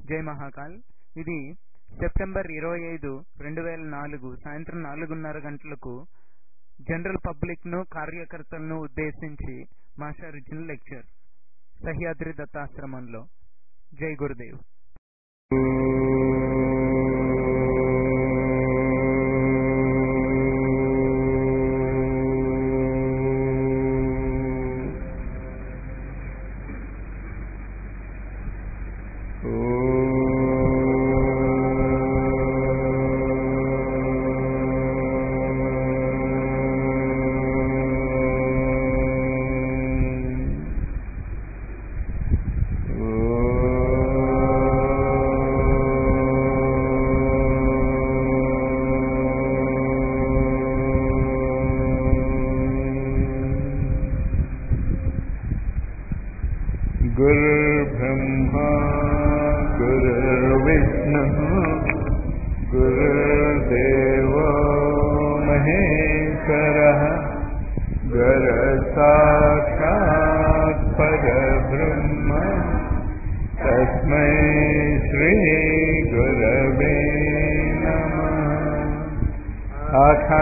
జై మహాకాల్. ఇది సెప్టెంబర్ 25, 2004 సాయంత్రం 4:30 గంటలకు జనరల్ పబ్లిక్ ను కార్యకర్తలను ఉద్దేశించి మాస్టర్ ఇచ్చిన లెక్చర్ సహ్యాద్రి దత్తాశ్రమంలో. జై గురుదేవ్. गुरुर्ब्रह्मा गुरुर्विष्णुः गुरुर्देवो महेश्वरः गुरुसाक्षात् परब्रह्म तस्मै श्री गुरवे नमः।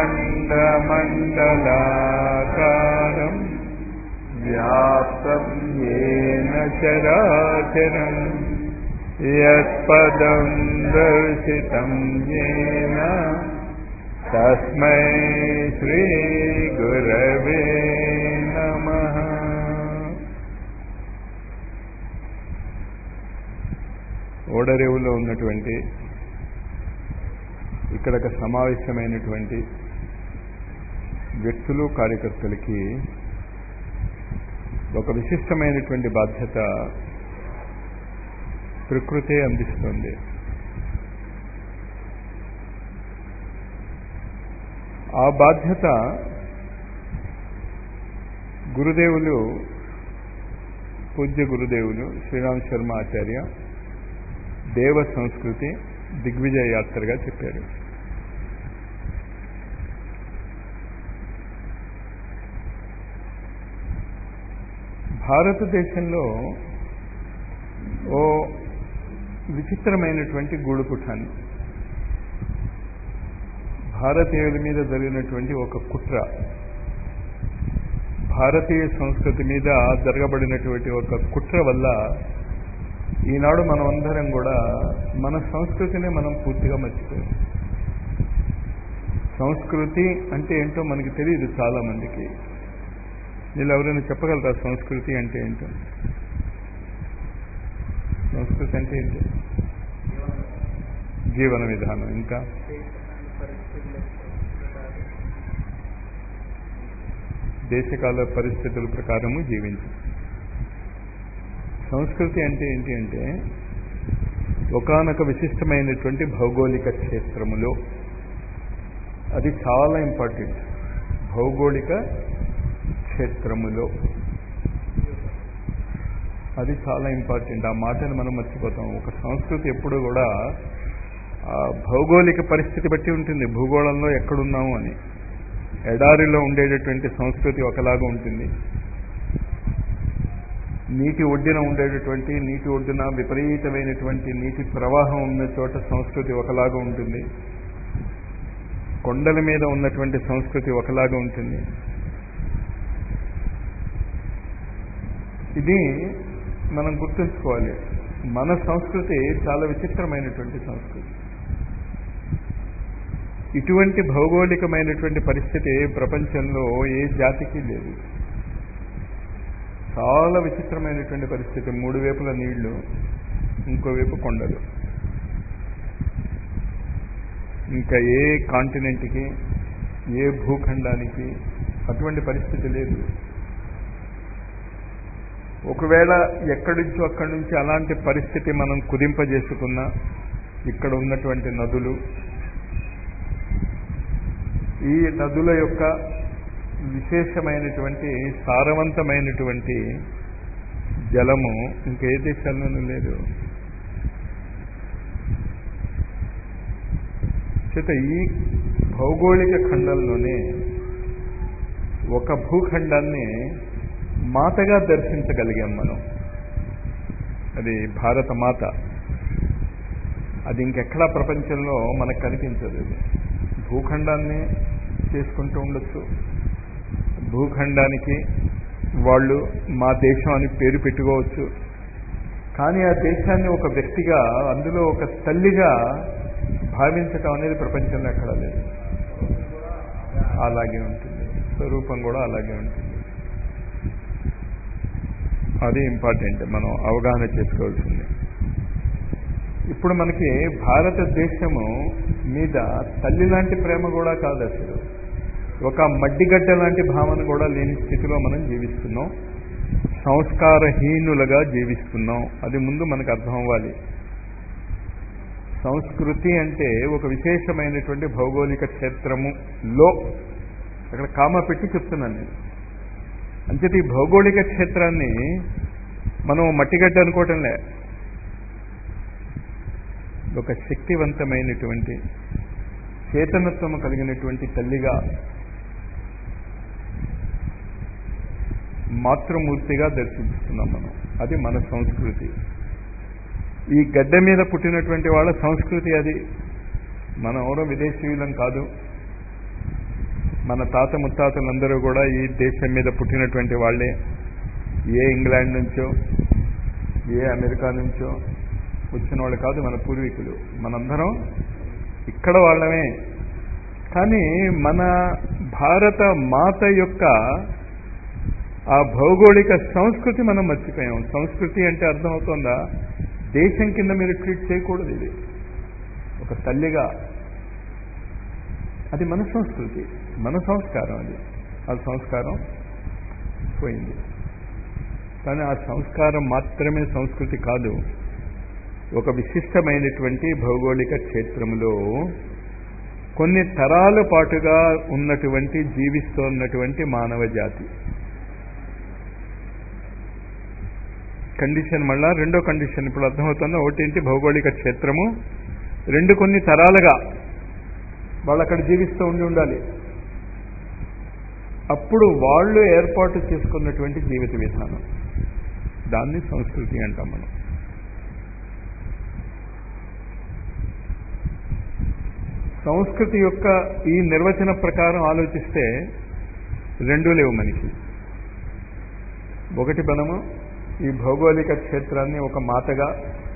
अखण्डमण्डलाकारम् व्याप्तं येन चराचरं यत्पदं दर्शितं येन तस्मै श्रीगुरवे नमः। ఓడరేవులో ఉన్నటువంటి ఇక్కడకు సమావేశమైనటువంటి వ్యక్తులు కార్యకర్తలకి ఒక విశిష్టమైనటువంటి బాధ్యత ప్రకృతే అందిస్తుంది. ఆ బాధ్యత గురుదేవులు, పూజ్య గురుదేవులు శ్రీరామ్ శర్మ ఆచార్య దేవ సంస్కృతి దిగ్విజయ యాత్రగా చెప్పారు. భారతదేశంలో ఓ విచిత్రమైనటువంటి గూడుపుఠాన్ని, భారతీయుల మీద జరిగినటువంటి ఒక కుట్ర, భారతీయ సంస్కృతి మీద జరగబడినటువంటి ఒక కుట్ర వల్ల ఈనాడు మనమందరం కూడా మన సంస్కృతిని మనం పూర్తిగా మర్చిపోయాం. సంస్కృతి అంటే ఏంటో మనకి తెలియదు చాలా మందికి. వీళ్ళు ఎవరైనా చెప్పగలరా సంస్కృతి అంటే ఏంటో? సంస్కృతి అంటే ఏంటి? జీవన విధానం. ఇంకా దేశకాల పరిస్థితుల ప్రకారము జీవించు. సంస్కృతి అంటే ఏంటి అంటే ఒకానొక విశిష్టమైనటువంటి భౌగోళిక క్షేత్రములో, అది చాలా ఇంపార్టెంట్, భౌగోళిక క్షేత్రములో అది చాలా ఇంపార్టెంట్. ఆ మాటను మనం మర్చిపోతాం. ఒక సంస్కృతి ఎప్పుడు కూడా ఆ భౌగోళిక పరిస్థితి బట్టి ఉంటుంది. భూగోళంలో ఎక్కడున్నాము అని. ఎడారిలో ఉండేటటువంటి సంస్కృతి ఒకలాగా ఉంటుంది, నీటి ఒడ్డున ఉండేటటువంటి, నీటి ఒడ్డున విపరీతమైనటువంటి నీటి ప్రవాహం ఉన్న చోట సంస్కృతి ఒకలాగా ఉంటుంది, కొండల మీద ఉన్నటువంటి సంస్కృతి ఒకలాగా ఉంటుంది. ఇది మనం గుర్తుంచుకోవాలి. మన సంస్కృతి చాలా విచిత్రమైనటువంటి సంస్కృతి. ఇటువంటి భౌగోళికమైనటువంటి పరిస్థితి ప్రపంచంలో ఏ జాతికి లేదు. చాలా విచిత్రమైనటువంటి పరిస్థితి. మూడు వైపుల నీళ్లు, ఇంకోవైపు కొండలు. ఇంకా ఏ కాంటినెంట్కి, ఏ భూఖండానికి అటువంటి పరిస్థితి లేదు. ఒకవేళ అక్కడి నుంచి అలాంటి పరిస్థితి మనం కుదింపజేసుకున్నా, ఇక్కడ ఉన్నటువంటి నదులు, ఈ నదుల యొక్క విశేషమైనటువంటి సారవంతమైనటువంటి జలము ఇంకే దేశాల్లోనూ లేదు. చేత ఈ భౌగోళిక ఖండంలోనే ఒక భూఖండాన్ని మాతగా దర్శించగలిగాం మనం. అది భారత మాత. అది ఇంకెక్కడా ప్రపంచంలో మనకు కనిపించదు. భూఖండాన్ని చేసుకుంటూ ఉండొచ్చు, భూఖండానికి వాళ్ళు మా దేశం అని పేరు పెట్టుకోవచ్చు, కానీ ఆ దేశాన్ని ఒక వ్యక్తిగా, అందులో ఒక తల్లిగా భావించటం అనేది ప్రపంచంలో ఎక్కడా లేదు. అలాగే ఉంటుంది, స్వరూపం కూడా అలాగే ఉంటుంది. అది ఇంపార్టెంట్, మనం అవగాహన చేసుకోవాల్సింది. ఇప్పుడు మనకి భారతదేశము మీద తల్లి లాంటి ప్రేమ కూడా కాదు, అసలు ఒక మడ్డిగడ్డ లాంటి భావన కూడా లేని స్థితిలో మనం జీవిస్తున్నాం, సంస్కారహీనులుగా జీవిస్తున్నాం. అది ముందు మనకు అర్థం అవ్వాలి. సంస్కృతి అంటే ఒక విశేషమైనటువంటి భౌగోళిక క్షేత్రములో, అక్కడ కామా పెట్టి చెప్తున్నాను నేను. అంచేత ఈ భౌగోళిక క్షేత్రాన్ని మనం మట్టిగడ్డ అనుకోవటంలే, ఒక శక్తివంతమైనటువంటి చేతనత్వం కలిగినటువంటి తల్లిగా, మాతృమూర్తిగా దర్శించుతున్నాం మనం. అది మన సంస్కృతి. ఈ గడ్డ మీద పుట్టినటువంటి వాళ్ళ సంస్కృతి అది. మనం ఎవరో విదేశీయులం కాదు. మన తాత ముత్తాతలందరూ కూడా ఈ దేశం మీద పుట్టినటువంటి వాళ్ళే. ఏ ఇంగ్లాండ్ నుంచో ఏ అమెరికా నుంచో వచ్చిన వాళ్ళు కాదు మన పూర్వీకులు. మనందరం ఇక్కడ వాళ్ళమే. కానీ మన భారత మాత యొక్క ఆ భౌగోళిక సంస్కృతి మనం మర్చిపోయాం. సంస్కృతి అంటే అర్థమవుతుందా? దేశం కింద మీరు ట్రీట్ చేయకూడదు. ఇది ఒక తల్లిగా, అది మన సంస్కృతి, మన సంస్కారం. అది ఆ సంస్కారం పోయింది. కానీ ఆ సంస్కారం మాత్రమే సంస్కృతి కాదు. ఒక విశిష్టమైనటువంటి భౌగోళిక క్షేత్రంలో కొన్ని తరాల పాటుగా ఉన్నటువంటి, జీవిస్తున్నటువంటి మానవ జాతి. కండిషన్ మళ్ళా రెండో కండిషన్ ఇప్పుడు అర్థమవుతుందో. ఒకటి భౌగోళిక క్షేత్రము, రెండు కొన్ని తరాలుగా వాళ్ళు అక్కడ జీవిస్తూ ఉండాలి. అప్పుడు వాళ్ళు ఏర్పాటు చేసుకున్నటువంటి జీవిత విధానం, దాన్ని సంస్కృతి అంటాం మనం. సంస్కృతి యొక్క ఈ నిర్వచన ప్రకారం ఆలోచిస్తే రెండూ లేవు మనకి. ఒకటి, మనము ఈ భౌగోళిక క్షేత్రాన్ని ఒక మాతగా,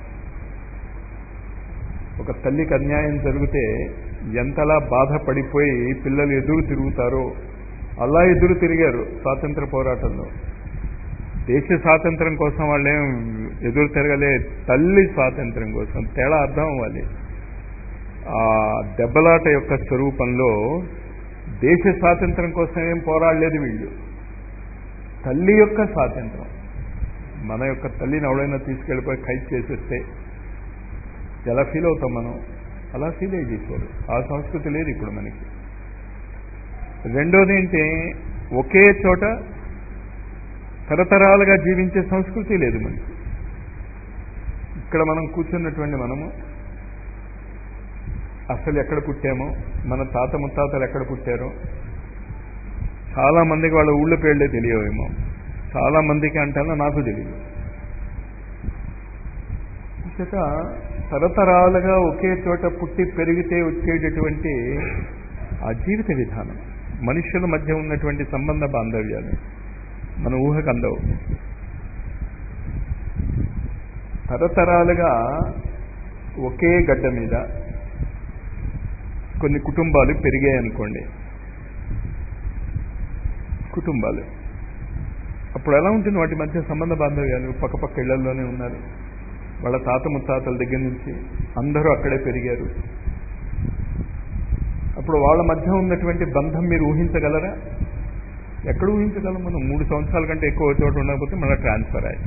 ఒక తల్లికి అన్యాయం జరిగితే ఎంతలా బాధపడిపోయి పిల్లలు ఎదురు తిరుగుతారో అలా ఎదురు తిరిగారు స్వాతంత్ర పోరాటంలో. దేశ స్వాతంత్రం కోసం వాళ్ళేం ఎదురు తిరగలే, తల్లి స్వాతంత్రం కోసం. తేడా అర్థం అవ్వాలి. ఆ దెబ్బలాట యొక్క స్వరూపంలో దేశ స్వాతంత్రం కోసం ఏం పోరాడలేదు వీళ్ళు, తల్లి యొక్క స్వాతంత్రం. మన యొక్క తల్లిని ఎవడైనా తీసుకెళ్ళిపోయి ఖైదు చేసేస్తే ఎలా ఫీల్ అవుతాం మనం? అలా ఫీల్ అయ్యి చేశారు. ఆ సంస్కృతి లేదు ఇప్పుడు మనకి. రెండోది ఏంటి, ఒకే చోట తరతరాలుగా జీవించే సంస్కృతి లేదు మనకి. ఇక్కడ మనం కూర్చున్నటువంటి మనము అసలు ఎక్కడ పుట్టామో, మన తాత ముత్తాతలు ఎక్కడ పుట్టారో చాలా మందికి వాళ్ళ ఊళ్ళో పేర్లే తెలియవేమో, చాలా మందికి అంటానో నాకు తెలియదు. చేత తరతరాలుగా ఒకే చోట పుట్టి పెరిగితే వచ్చేటటువంటి ఆ జీవిత విధానం, మనుషుల మధ్య ఉన్నటువంటి సంబంధ బాంధవ్యాలు మన ఊహకు అందవు. తరతరాలుగా ఒకే గడ్డ మీద కొన్ని కుటుంబాలు పెరిగాయనుకోండి, కుటుంబాలు అప్పుడు ఎలా ఉంటుంది? వాటి మధ్య సంబంధ బాంధవ్యాలు పక్కపక్క ఇళ్లలోనే ఉన్నారు. వాళ్ళ తాత ముత్తాతల దగ్గర నుంచి అందరూ అక్కడే పెరిగారు. అప్పుడు వాళ్ళ మధ్య ఉన్నటువంటి బంధం మీరు ఊహించగలరా? ఎక్కడ ఊహించగలం మనం? 3 సంవత్సరాల కంటే ఎక్కువ చోట ఉండకపోతే మళ్ళీ ట్రాన్స్ఫర్ అయ్యి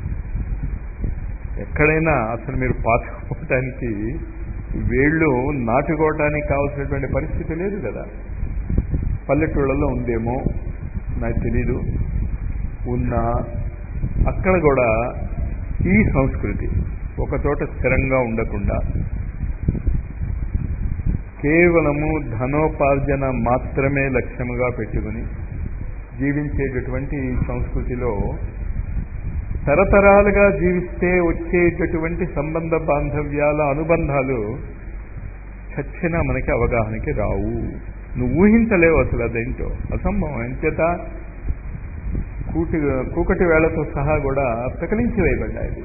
ఎక్కడైనా అసలు మీరు పాతుకోవటానికి, వేళ్ళు నాటుకోవటానికి కావాల్సినటువంటి పరిస్థితి లేదు కదా. పల్లెటూళ్ళలో ఉందేమో నాకు తెలీదు, ఉన్నా అక్కడ కూడా ఈ సంస్కృతి ఒకచోట స్థిరంగా ఉండకుండా కేవలము ధనోపార్జన మాత్రమే లక్ష్యముగా పెట్టుకుని జీవించేటటువంటి ఈ సంస్కృతిలో తరతరాలుగా జీవిస్తే వచ్చేటటువంటి సంబంధ బాంధవ్యాల అనుబంధాలు చచ్చినా మనకి అవగాహనకి రావు. నువ్వు ఊహించలేవు అసలు, అదేంటో అసంభవం. ఎంచేత కూకటి వేళతో సహా కూడా ప్రకటించి వేయబడ్డాయి.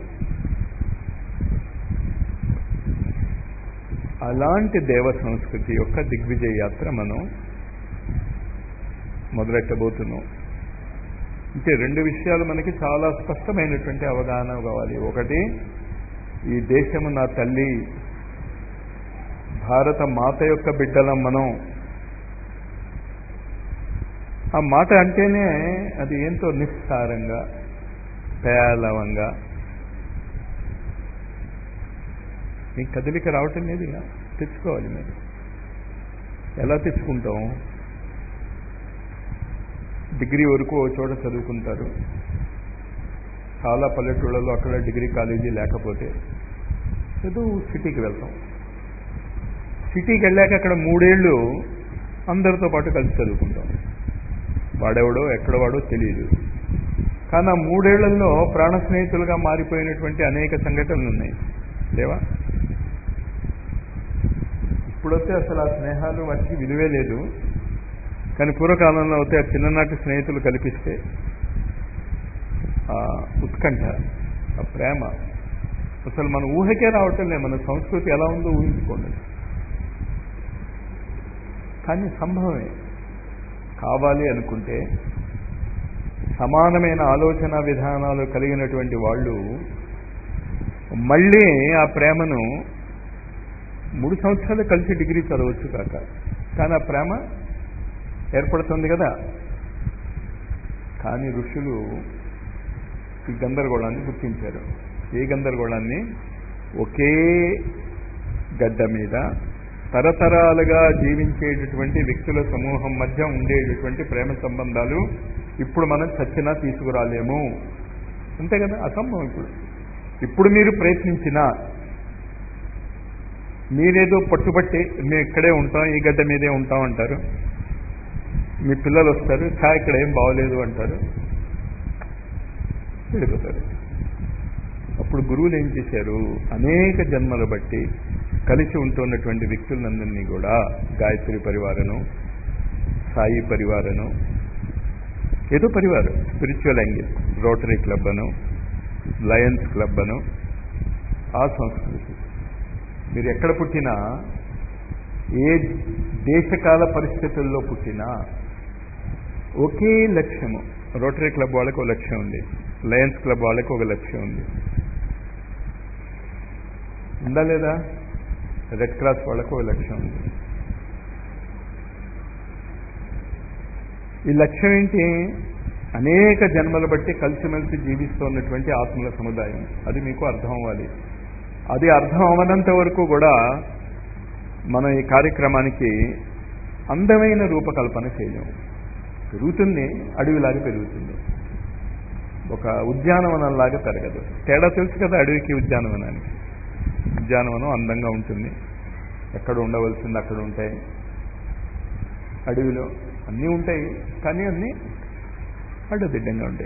అలాంటి దేవ సంస్కృతి యొక్క దిగ్విజయ యాత్ర మనం మొదలెట్టబోతున్నాం. అంటే రెండు విషయాలు మనకి చాలా స్పష్టమైనటువంటి అవగాహన కావాలి. ఒకటి, ఈ దేశము నా తల్లి, భారత మాత యొక్క బిడ్డలం మనం. ఆ మాట అంటేనే అది ఎంతో నిస్సారంగా, పేలవంగా, మీ కదలిక రావటం లేదు. ఇక తెచ్చుకోవాలి. మీరు ఎలా తెచ్చుకుంటాం? డిగ్రీ వరకు ఓ చోట చదువుకుంటారు. చాలా పల్లెటూళ్ళలో అక్కడ డిగ్రీ కాలేజీ లేకపోతే ఏదో సిటీకి వెళ్తాం. సిటీకి వెళ్ళాక అక్కడ 3 ఏళ్ళు అందరితో పాటు కలిసి చదువుకుంటాం. వాడెవడో ఎక్కడవాడో తెలియదు. కానీ ఆ 3 ఏళ్లలో ప్రాణ స్నేహితులుగా మారిపోయినటువంటి అనేక సంఘటనలు ఉన్నాయి, లేవా? ఇప్పుడైతే అసలు ఆ స్నేహాలు వాటికి విలువే లేదు. కానీ పూర్వకాలంలో అయితే ఆ చిన్ననాటి స్నేహితులు కల్పిస్తే ఆ ఉత్కంఠ, ఆ ప్రేమ అసలు మన ఊహకే రావటం లేదు. మన సంస్కృతి ఎలా ఉందో ఊహించుకోండి. కానీ సంభవమే. కావాలి అనుకుంటే సమానమైన ఆలోచన విధానాలు కలిగినటువంటి వాళ్ళు మళ్ళీ ఆ ప్రేమను 3 సంవత్సరాలు కలిసి డిగ్రీ చదవచ్చు కాక, కానీ ఆ ప్రేమ ఏర్పడుతుంది కదా. కానీ ఋషులు ఈ గందరగోళాన్ని గుర్తించారు. ఏ గందరగోళాన్ని? ఒకే గడ్డ మీద తరతరాలుగా జీవించేటటువంటి వ్యక్తుల సమూహం మధ్య ఉండేటటువంటి ప్రేమ సంబంధాలు ఇప్పుడు మనం చచ్చినా తీసుకురాలేము. అంతే కదా, అసంభవం. ఇప్పుడు మీరు ప్రయత్నించినా, మీరేదో పట్టుబట్టి మేము ఇక్కడే ఉంటాం, ఈ గడ్డ మీదే ఉంటాం అంటారు. మీ పిల్లలు వస్తారు, ఇక్కడ ఏం బాగోలేదు అంటారు, వెళ్ళిపోతారు. అప్పుడు గురువులు ఏం చేశారు? అనేక జన్మలు బట్టి కలిసి ఉంటున్నటువంటి వ్యక్తులందరినీ కూడా గాయత్రి పరివారను, సాయి పరివారను, ఏదో పరివారం, స్పిరిచువల్ యాంగిల్, రోటరీ క్లబ్ అను, లయన్స్ క్లబ్ అను, ఆ సంస్కృతి. మీరు ఎక్కడ పుట్టినా, ఏ దేశకాల పరిస్థితుల్లో పుట్టినా ఒకే లక్ష్యము. రోటరీ క్లబ్ వాళ్ళకి ఒక లక్ష్యం ఉంది, లయన్స్ క్లబ్ వాళ్ళకి ఒక లక్ష్యం ఉంది, ఉందా లేదా? రెడ్ క్రాస్ వాళ్ళకు ఒక లక్ష్యం ఉంది. ఈ లక్ష్యం ఏంటి? అనేక జన్మలు బట్టి కలిసిమెలిసి జీవిస్తున్నటువంటి ఆత్మల సముదాయం. అది మీకు అర్థం అవ్వాలి. అది అర్థం అవ్వనంత వరకు కూడా మనం ఈ కార్యక్రమానికి అందమైన రూపకల్పన చేయలేము. పెరుగుతుంది, అడవిలాగా పెరుగుతుంది, ఒక ఉద్యానవనంలాగా పెరగదు. తేడా తెలుసు కదా అడవికి ఉద్యానవనానికి. ఉద్యానవనం అందంగా ఉంటుంది, ఎక్కడ ఉండవలసింది అక్కడ ఉంటాయి. అడవిలో అన్నీ ఉంటాయి, కానీ అన్నీ అడ్డదిడ్డంగా ఉంటాయి.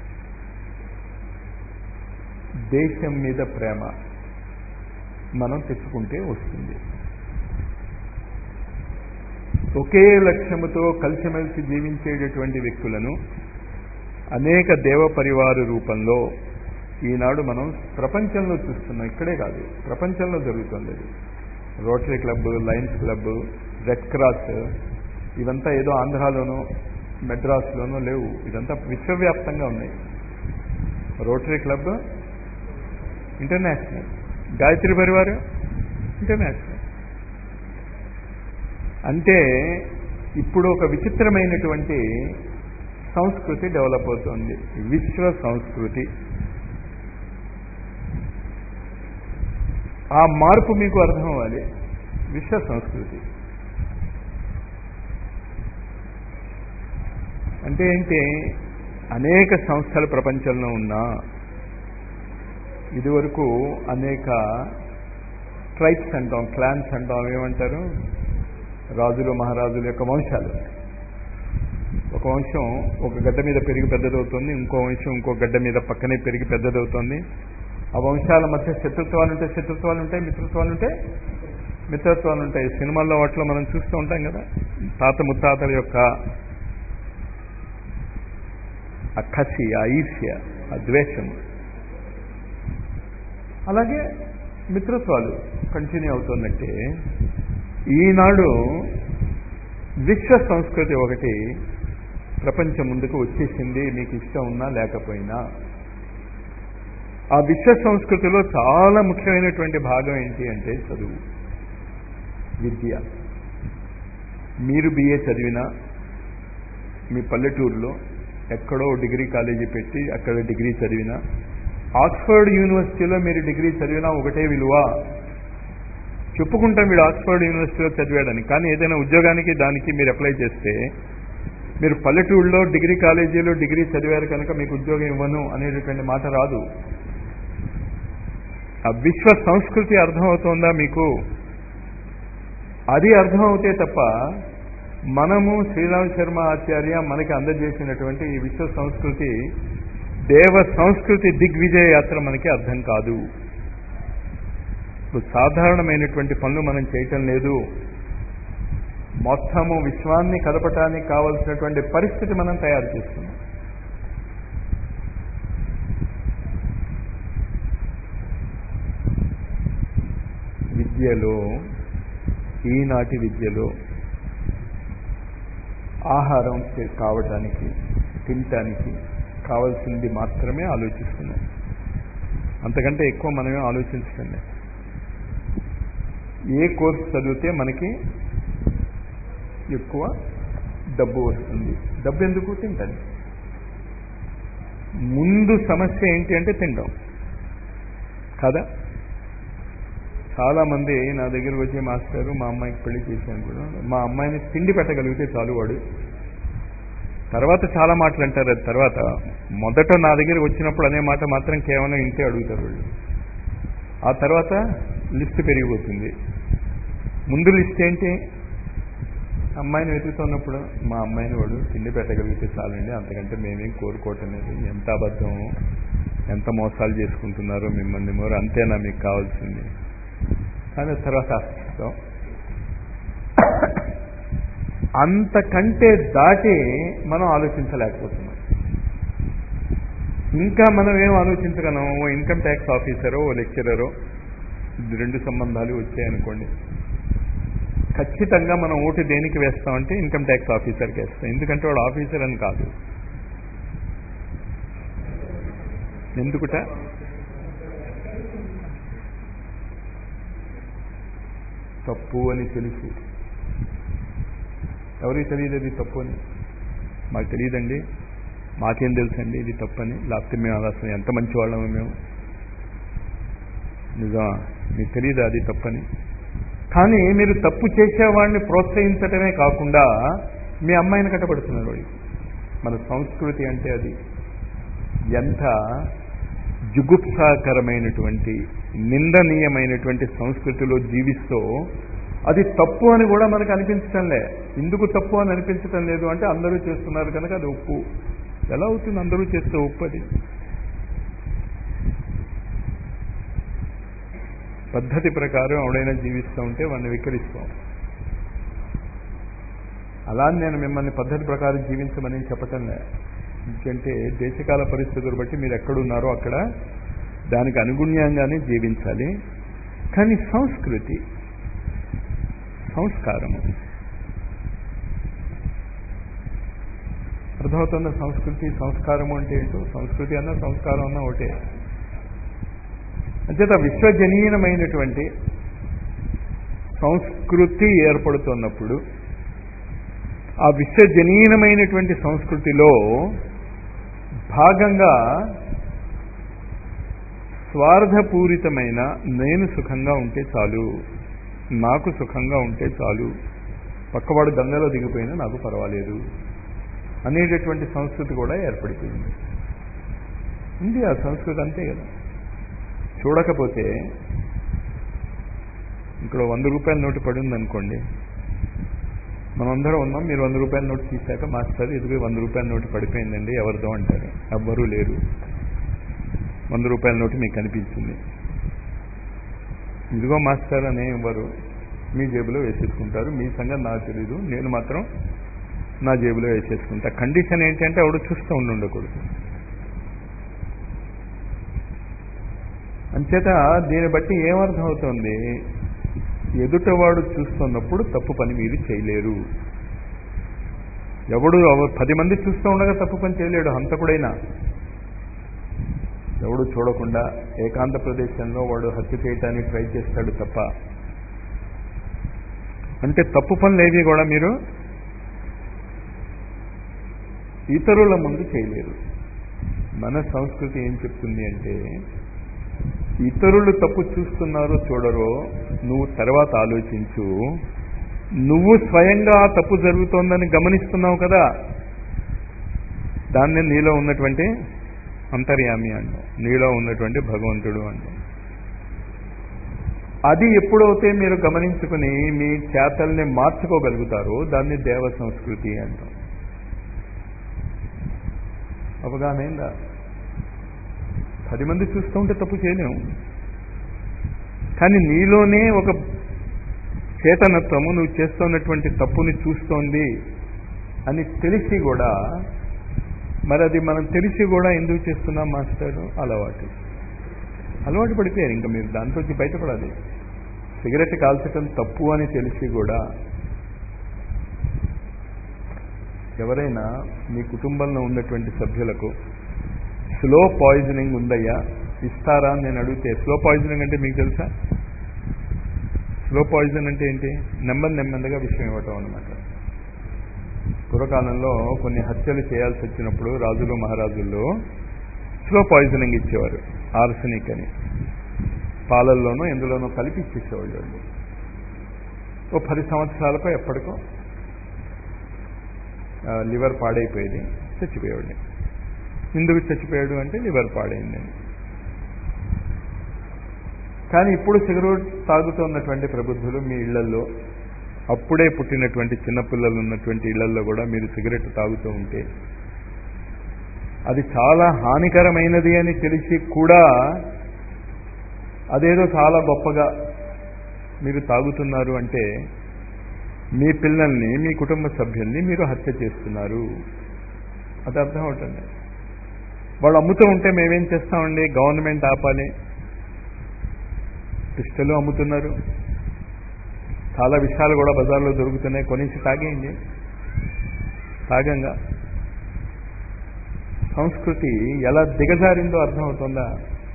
దేశం మీద ప్రేమ మనం తెచ్చుకుంటే వస్తుంది. ఒకే లక్ష్యముతో కలిసిమెలిసి జీవించేటటువంటి వ్యక్తులను అనేక దేవ పరివార రూపంలో ఈనాడు మనం ప్రపంచంలో చూస్తున్నాం. ఇక్కడే కాదు, ప్రపంచంలో జరుగుతుంది. Rotary club, Lions club, Red Cross, ఇవంతా ఏదో ఆంధ్రాలోనో మెడ్రాస్లోనో లేవు. ఇదంతా విశ్వవ్యాప్తంగా ఉన్నాయి. రోటరీ క్లబ్ ఇంటర్నేషనల్, గాయత్రి పరివారం ఇంటర్నేషనల్. అంటే ఇప్పుడు ఒక విచిత్రమైనటువంటి సంస్కృతి డెవలప్ అవుతుంది, విశ్వ సంస్కృతి. ఆ మార్పు మీకు అర్థం అవ్వాలి. విశ్వ సంస్కృతి అంటే ఏంటి? అనేక సంస్థలు ప్రపంచంలో ఉన్నా ఇదివరకు అనేక ట్రైబ్స్ అంటాం, క్లాన్స్ అంటాం, ఏమంటారు? రాజులు మహారాజుల యొక్క వంశాలు. ఒక ఒక వంశం ఒక గడ్డ మీద పెరిగి పెద్దదవుతుంది, ఇంకో వంశం ఇంకో గడ్డ మీద పక్కనే పెరిగి పెద్దదవుతుంది. ఆ వంశాల మధ్య శత్రుత్వాలు ఉంటాయి, మిత్రత్వాలు ఉంటాయి, మిత్రత్వాలు ఉంటాయి. సినిమాల్లో వాటిలో మనం చూస్తూ ఉంటాం కదా, తాత ముత్తాతల యొక్క ఆ కసి, ఆ ఈర్ష్య, ఆ ద్వేషం. అలాగే మిత్రత్వాలు కంటిన్యూ అవుతున్నట్టే ఈనాడు విశ్వ సంస్కృతి ఒకటి ప్రపంచం ముందుకు వచ్చేసింది, మీకు ఇష్టం ఉన్నా లేకపోయినా. ఆ విశ్వ సంస్కృతిలో చాలా ముఖ్యమైనటువంటి భాగం ఏంటి అంటే చదువు, విద్య. మీరు BA చదివినా మీ పల్లెటూరులో ఎక్కడో డిగ్రీ కాలేజీ పెట్టి అక్కడ డిగ్రీ చదివినా, ఆక్స్ఫర్డ్ యూనివర్సిటీలో మీరు డిగ్రీ చదివినా ఒకటే విలువ. చెప్పుకుంటాం వీడు ఆక్స్ఫర్డ్ యూనివర్సిటీలో చదివాడని, కానీ ఏదైనా ఉద్యోగానికి దానికి మీరు అప్లై చేస్తే మీరు పల్లెటూరులో డిగ్రీ కాలేజీలో డిగ్రీ చదివారు కనుక మీకు ఉద్యోగం ఇవ్వను అనేటటువంటి మాట రాదు. ఆ విశ్వ సంస్కృతి అర్థమవుతోందా మీకు? అది అర్థమవుతే తప్ప మనము శ్రీరామ్ శర్మ ఆచార్య మనకి అందజేసినటువంటి ఈ విశ్వ సంస్కృతి, దేవ సంస్కృతి దిగ్విజయ యాత్ర మనకి అర్థం కాదు. సాధారణమైనటువంటి పనులు మనం చేయటం లేదు. మొత్తము విశ్వాన్ని కదపటానికి కావలసినటువంటి పరిస్థితి మనం తయారు చేస్తున్నాం. విద్యలో, ఈనాటి విద్యలో ఆహారం కావటానికి, తినటానికి కావాల్సింది మాత్రమే ఆలోచిస్తున్నాం. అంతకంటే ఎక్కువ మనమే ఆలోచించటం లేదు. ఏ కోర్సు చదివితే మనకి ఎక్కువ డబ్బు వస్తుంది, డబ్బు ఎందుకు? తింటాను. ముందు సమస్య ఏంటి అంటే తినడం కదా. చాలామంది నా దగ్గరకు వచ్చి, మాస్టారు మా అమ్మాయికి పెళ్లి చేశాను కూడా, మా అమ్మాయిని తిండి పెట్టగలిగితే చాలు వాడు. తర్వాత చాలా మాటలు అంటారు. అది తర్వాత మొదట నా దగ్గరికి వచ్చినప్పుడు అనే మాట మాత్రం కేవలం ఇంతే అడుగుతారు వాళ్ళు. ఆ తర్వాత లిస్ట్ పెరిగిపోతుంది. ముందు లిస్ట్ ఏంటి? అమ్మాయిని వెతుకుతున్నప్పుడు మా అమ్మాయిని వాడు తిండి పెట్టగలిగితే చాలండి, అంతకంటే మేమేం కోరుకోవటం లేదు. ఎంత అబద్ధం, ఎంత మోసాలు చేసుకుంటున్నారో మిమ్మల్ని మోరు, అంతేనా మీకు కావాల్సింది? కానీ తర్వాత అంతకంటే దాటి మనం ఆలోచించలేకపోతున్నాం. ఇంకా మనం ఏం ఆలోచించగలం? ఓ ఇన్కమ్ ట్యాక్స్ ఆఫీసరో ఓ లెక్చరరో, రెండు సంబంధాలు వచ్చాయనుకోండి, ఖచ్చితంగా మనం ఓటు దేనికి వేస్తామంటే ఇన్కమ్ ట్యాక్స్ ఆఫీసర్కి వేస్తాం. ఎందుకంటే వాడు ఆఫీసర్ అని కాదు. ఎందుకుట? తప్పు అని తెలుసు. ఎవరికి తెలియదు అది తప్పు అని? మాకు తెలియదండి, మాకేం తెలుసండి ఇది తప్పని. లేకపోతే మేము అసలు ఎంత మంచి వాళ్ళము మేము. నిజమా? మీకు తెలియదు అది తప్పని. కానీ మీరు తప్పు చేసేవాడిని ప్రోత్సహించటమే కాకుండా మీ అమ్మాయిని కట్టబడుతున్నారు వాడికి. మన సంస్కృతి అంటే అది ఎంత జుగుప్సాకరమైనటువంటి, నిందనీయమైనటువంటి సంస్కృతిలో జీవిస్తూ అది తప్పు అని కూడా మనకు అనిపించటం లే. ఎందుకు తప్పు అని అనిపించటం లేదు అంటే అందరూ చేస్తున్నారు కనుక అది ఒప్పు. ఎలా అవుతుంది అందరూ చేస్తే ఒప్పు? అది పద్ధతి ప్రకారం ఎవడైనా జీవిస్తూ ఉంటే వాడిని వికరిస్తాం. అలా నేను మిమ్మల్ని పద్ధతి ప్రకారం జీవించమని చెప్పటం లే. ఎందుకంటే దేశకాల పరిస్థితులు బట్టి మీరు ఎక్కడున్నారో అక్కడ దానికి అనుగుణ్యంగానే జీవించాలి. కానీ సంస్కృతి, సంస్కారము అర్థమవుతున్న. సంస్కృతి, సంస్కారము అంటే ఏంటో, సంస్కృతి అన్న సంస్కారం అన్న ఒకటే. అంచేత విశ్వజనీయమైనటువంటి సంస్కృతి ఏర్పడుతున్నప్పుడు ఆ విశ్వజనీయమైనటువంటి సంస్కృతిలో భాగంగా స్వార్థపూరితమైన నేను సుఖంగా ఉంటే చాలు, నాకు సుఖంగా ఉంటే చాలు, పక్కవాడు గంగలో దిగిపోయినా నాకు పర్వాలేదు అనేటటువంటి సంస్కృతి కూడా ఏర్పడిపోయింది. ఉంది ఆ సంస్కృతి, అంతే కదా. చూడకపోతే ఇక్కడ 100 రూపాయల నోటు పడి ఉందనుకోండి, మనందరం ఉన్నాం. మీరు 100 రూపాయల నోటు తీశాక మాస్టర్ ఇదిగో 100 రూపాయల నోటు పడిపోయిందండి ఎవరిదో అంటారు. ఎవ్వరూ లేరు. 100 రూపాయల నోటు మీకు కనిపించింది. ఇదిగో మాస్టర్ అనే ఎవరు మీ జేబులో వేసేసుకుంటారు. మీ సంగతి నాకు తెలీదు, నేను మాత్రం నా జేబులో వేసేసుకుంటా. కండిషన్ ఏంటంటే ఎవడు చూస్తూ ఉండకూడదు. అంచేత దీన్ని బట్టి ఏమర్థం అవుతుంది, ఎదుటవాడు చూస్తున్నప్పుడు తప్పు పని మీరు చేయలేరు. ఎవడు 10 మంది చూస్తూ ఉండగా తప్పు పని చేయలేడు. హంతకుడైనా ఎవడు చూడకుండా ఏకాంత ప్రదేశంలో వాడు హత్య చేయటానికి ట్రై చేస్తాడు తప్ప. అంటే తప్పు పనులు ఏవి కూడా మీరు ఇతరుల ముందు చేయలేరు. మన సంస్కృతి ఏం చెప్తుంది అంటే, ఇతరులు తప్పు చూస్తున్నారో చూడరో నువ్వు తర్వాత ఆలోచించు. నువ్వు స్వయంగా ఆ తప్పు జరుగుతోందని గమనిస్తున్నావు కదా, దాన్ని నీలో ఉన్నటువంటి అంతర్యామి అంటాం, నీలో ఉన్నటువంటి భగవంతుడు అంటాం. అది ఎప్పుడైతే మీరు గమనించుకుని మీ చేతల్ని మార్చుకోగలుగుతారో దాన్ని దేవ సంస్కృతి అంటాం. అవగాహన? 10 మంది చూస్తూ ఉంటే తప్పు చేయలేము, కానీ నీలోనే ఒక చేతనత్వము నువ్వు చేస్తున్నటువంటి తప్పుని చూస్తోంది అని తెలిసి కూడా, మరి అది మనం తెలిసి కూడా ఎందుకు చేస్తున్నాం మాస్టర్? అలవాటు పడిపోయారు. ఇంకా మీరు దాంట్లోంచి బయటపడాలి. సిగరెట్ కాల్చడం తప్పు అని తెలిసి కూడా, ఎవరైనా మీ కుటుంబంలో ఉన్నటువంటి సభ్యులకు స్లో పాయిజనింగ్ ఉందయ్యా ఇస్తారా అని నేను అడిగితే, స్లో పాయిజనింగ్ అంటే మీకు తెలుసా? స్లో పాయిజన్ అంటే ఏంటి? నెమ్మదిగా విషయం ఇవ్వటం అనమాట. పూర్వకాలంలో కొన్ని హత్యలు చేయాల్సి వచ్చినప్పుడు రాజులు మహారాజుల్లో స్లో పాయిజనింగ్ ఇచ్చేవారు. ఆర్సనిక్ అని పాలల్లోనూ ఎందులోనూ కలిపి ఇచ్చేసేవాళ్ళు. ఓ 10 సంవత్సరాలకో ఎప్పటికో లివర్ పాడైపోయేది, చచ్చిపోయేవాడిని. ఎందుకు చచ్చిపోయాడు అంటే లివర్ పాడైందని. కానీ ఇప్పుడు సిగరెట్ తాగుతున్నటువంటి ప్రబుద్ధులు మీ ఇళ్లలో, అప్పుడే పుట్టినటువంటి చిన్నపిల్లలు ఉన్నటువంటి ఇళ్లలో కూడా మీరు సిగరెట్ తాగుతూ ఉంటే, అది చాలా హానికరమైనది అని తెలిసి కూడా అదేదో చాలా గొప్పగా మీరు తాగుతున్నారు అంటే, మీ పిల్లల్ని, మీ కుటుంబ సభ్యుల్ని మీరు హత్య చేస్తున్నారు. అది అర్థం అవుతుంది. వాళ్ళు అమ్ముతూ ఉంటే మేమేం చేస్తామండి? గవర్నమెంట్ ఆపాలి. పిస్టలు అమ్ముతున్నారు, చాలా విషయాలు కూడా బజార్లో దొరుకుతున్నాయి, కొనేసి తాగేయండి. తాగంగా సంస్కృతి ఎలా దిగజారిందో అర్థమవుతుందా?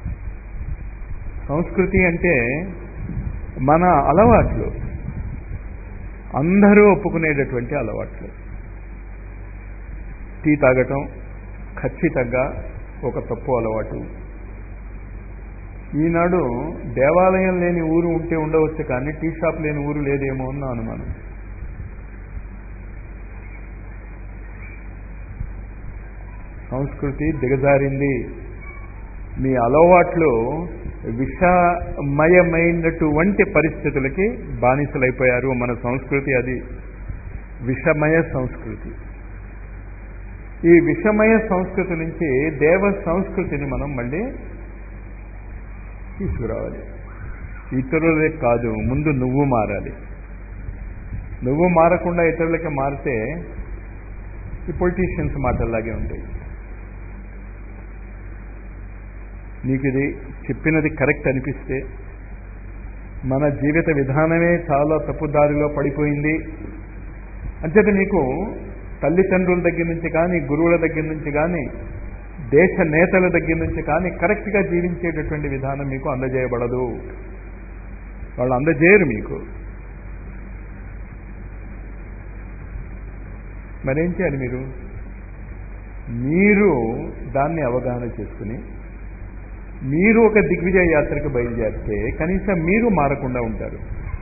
సంస్కృతి అంటే మన అలవాట్లు, అందరూ ఒప్పుకునేటటువంటి అలవాట్లు. టీ తాగటం ఖచ్చితంగా ఒక తప్పు అలవాటు. ఈనాడు దేవాలయం లేని ఊరు ఉంటే ఉండవచ్చు, కానీ టీ షాప్ లేని ఊరు లేదేమో అన్న అనుమానం. సంస్కృతి దిగజారింది. మీ అలవాట్లు విషమయమైనటువంటి పరిస్థితులకి బానిసలైపోయారు. మన సంస్కృతి అది విషమయ సంస్కృతి. ఈ విషమయ సంస్కృతి నుంచి దేవ సంస్కృతిని మనం మళ్ళీ తీసుకురావాలి. ఇతరులే కాదు, ముందు నువ్వు మారాలి. నువ్వు మారకుండా ఇతరులకి మారితే ఈ పొలిటీషియన్స్ మాటల్లాగే ఉంటాయి. నీకు ఇది చెప్పినది కరెక్ట్ అనిపిస్తే, మన జీవిత విధానమే చాలా తప్పుదారిలో పడిపోయింది అంచేత నీకు తల్లిదండ్రుల దగ్గర నుంచి కానీ, గురువుల దగ్గర నుంచి కానీ, దేశ నేతల దగ్గర నుంచి కానీ కరెక్ట్గా జీవించేటటువంటి విధానం మీకు అందజేయబడదు. వాళ్ళు అందజేయరు మీకు. మరేం చేయాలి? మీరు దాన్ని అవగాహన చేసుకుని మీరు ఒక దిగ్విజయ యాత్రకు బయలుదేరితే కనీసం మీరు మారకుండా ఉంటారు.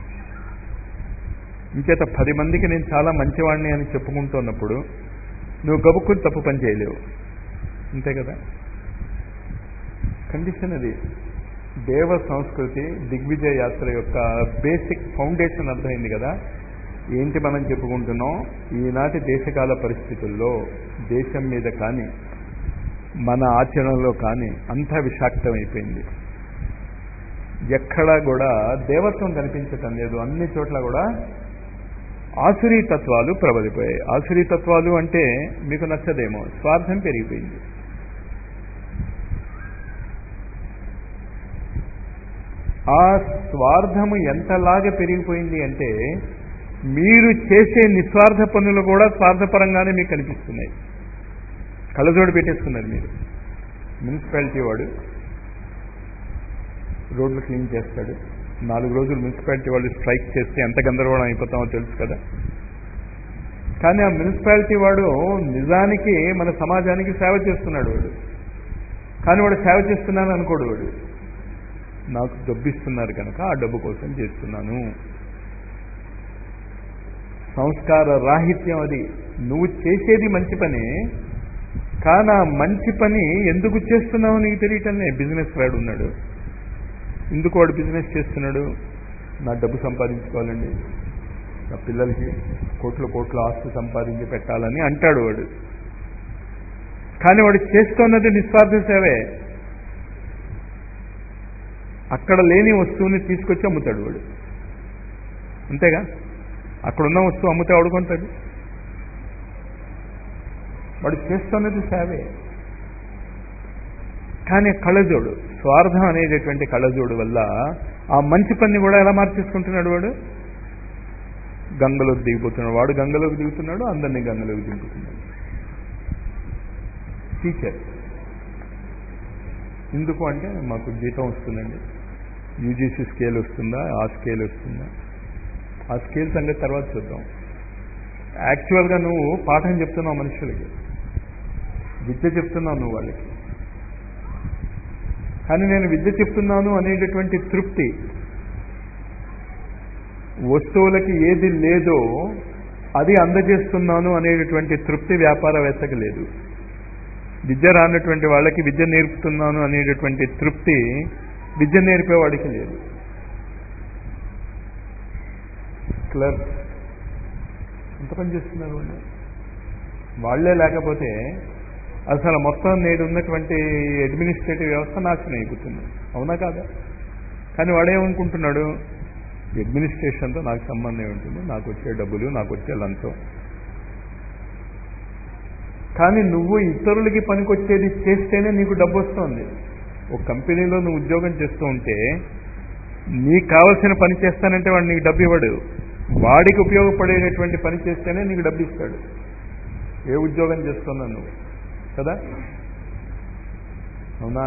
ఇంచేత 10 మందికి నేను చాలా మంచివాడిని అని చెప్పుకుంటున్నప్పుడు నువ్వు గబుక్కుని తప్పు పని చేయలేవు. అంతే కదా కండిషన్. అది దేవ సంస్కృతి దిగ్విజయ యాత్ర యొక్క బేసిక్ ఫౌండేషన్ అర్థమైంది కదా. ఏంటి మనం చెప్పుకుంటున్నాం? ఈనాటి దేశకాల పరిస్థితుల్లో దేశం మీద కానీ మన ఆచరణలో కానీ అంతా విషాక్తమైపోయింది. ఎక్కడా కూడా దేవత్వం కనిపించటం లేదు. అన్ని చోట్ల కూడా ఆసురీ తత్వాలు ప్రబలిపోయాయి. ఆసురీ తత్వాలు అంటే మీకు నచ్చదేమో, స్వార్థం పెరిగిపోయింది. ఆ స్వార్థము ఎంతలాగా పెరిగిపోయింది అంటే మీరు చేసే నిస్వార్థ పనులు కూడా స్వార్థపరంగానే మీకు కనిపిస్తున్నాయి. కళ్ళజోడు పెట్టేసుకున్నారు మీరు. మున్సిపాలిటీ వాడు రోడ్లు క్లీన్ చేస్తాడు. 4 రోజులు మున్సిపాలిటీ వాళ్ళు స్ట్రైక్ చేస్తే ఎంత గందరగోళం అయిపోతామో తెలుసు కదా. కానీ ఆ మున్సిపాలిటీ వాడు నిజానికి మన సమాజానికి సేవ చేస్తున్నాడు వాడు. కానీ వాడు సేవ చేస్తున్నాను అనుకోడు. వాడు నాకు డబ్బు ఇస్తున్నారు కనుక ఆ డబ్బు కోసం చేస్తున్నాను. సంస్కార రాహిత్యం అది. నువ్వు చేసేది మంచి పని, కానీ ఆ మంచి పని ఎందుకు చేస్తున్నావు నీకు తెలియటంలే. బిజినెస్ వాడు ఉన్నాడు. ఎందుకు వాడు బిజినెస్ చేస్తున్నాడు? నా డబ్బు సంపాదించుకోవాలండి, నా పిల్లలకి కోట్ల ఆస్తి సంపాదించి పెట్టాలని అంటాడు వాడు. కానీ వాడు చేస్తున్నది నిస్వార్థ సేవే. అక్కడ లేని వస్తువుని తీసుకొచ్చి అమ్ముతాడు వాడు. అంతేగా? అక్కడున్న వస్తువు అమ్ముతే వాడుకుంటాడు. వాడు చేస్తున్నది సేవే. కానీ కళ్ళజోడు, స్వార్థం అనేటటువంటి కళ్ళజోడు వల్ల ఆ మంచి పని కూడా ఎలా మార్చేసుకుంటున్నాడు వాడు? గంగలోకి దిగిపోతున్నాడు. వాడు గంగలోకి దిగుతున్నాడు, అందరినీ గంగలోకి దింపుతున్నాడు. టీచర్ ఎందుకు అంటే మాకు జీతం వస్తుందండి, యూజీసీ స్కేల్ వస్తుందా, ఆ స్కేల్ వస్తుందా, ఆ స్కేల్ సంగతి తర్వాత చూద్దాం. యాక్చువల్గా నువ్వు పాఠం చెప్తున్నావు మనుషులకి, విద్య చెప్తున్నావు నువ్వు వాళ్ళకి. కానీ నేను విద్య చెప్తున్నాను అనేటటువంటి తృప్తి వస్తువులకి ఏది లేదో అది అందజేస్తున్నాను అనేటటువంటి తృప్తి వ్యాపారవేత్తకి లేదు. విద్య రానటువంటి వాళ్ళకి విద్య నేర్పుతున్నాను అనేటటువంటి తృప్తి విద్య నేర్పేవాడికి లేదు. క్లర్క్ ఎంత పని చేస్తున్నారు వాళ్ళు? వాళ్లే లేకపోతే అసలు మొత్తం నేడు ఉన్నటువంటి అడ్మినిస్ట్రేటివ్ వ్యవస్థ నాశనం అయిపోతుంది. అవునా కాదా? కానీ వాడేమనుకుంటున్నాడు, అడ్మినిస్ట్రేషన్తో నాకు సంబంధం ఉంటుంది, నాకు వచ్చే డబ్బులు, నాకు వచ్చే లంచం. కానీ నువ్వు ఇతరులకి పనికొచ్చేది చేస్తేనే నీకు డబ్బు వస్తుంది. ఒక కంపెనీలో నువ్వు ఉద్యోగం చేస్తూ ఉంటే నీకు కావలసిన పని చేస్తానంటే వాడు నీకు డబ్బు ఇవ్వడు. వాడికి ఉపయోగపడేటటువంటి పని చేస్తేనే నీకు డబ్బు ఇస్తాడు. ఏ ఉద్యోగం చేస్తున్నావు నువ్వు కదా? అవునా?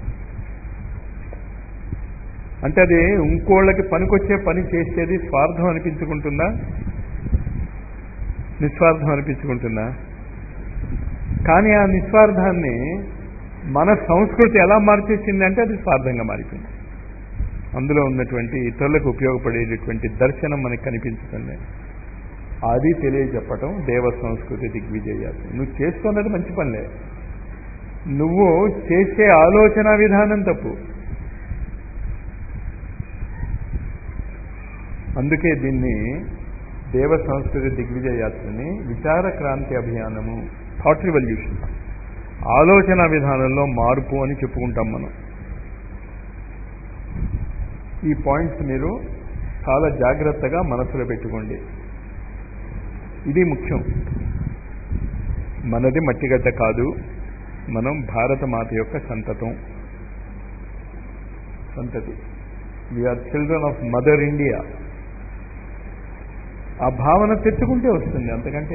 అంటే అది ఇంకోళ్ళకి పనికొచ్చే పని చేసేది స్వార్థం అనిపించుకుంటుందా, నిస్వార్థం అనిపించుకుంటుందా? కానీ ఆ నిస్వార్థాన్ని మన సంస్కృతి ఎలా మార్చేసిందంటే అది స్వార్థంగా మారిపోయింది. అందులో ఉన్నటువంటి ఇతరులకు ఉపయోగపడేటటువంటి దర్శనం మనకి కనిపించటంలే. అది తెలియజెప్పటం దేవ సంస్కృతి దిగ్విజయాలు. నువ్వు చేస్తున్నది మంచి పనిలే, నువ్వు చేసే ఆలోచన విధానం తప్పు. అందుకే దీన్ని దేవ సంస్కృతి దిగ్విజయ యాత్రని విచార క్రాంతి అభియానము, థాట్ రివల్యూషన్, ఆలోచన విధానంలో మార్పు అని చెప్పుకుంటాం మనం. ఈ పాయింట్స్ మీరు చాలా జాగ్రత్తగా మనసులో పెట్టుకోండి. ఇది ముఖ్యం. మనది మట్టిగడ్డ కాదు, మనం భారత మాత యొక్క సంతతి. We are children of mother India. ఆ భావన తెచ్చుకుంటే వస్తుంది, అంతకంటే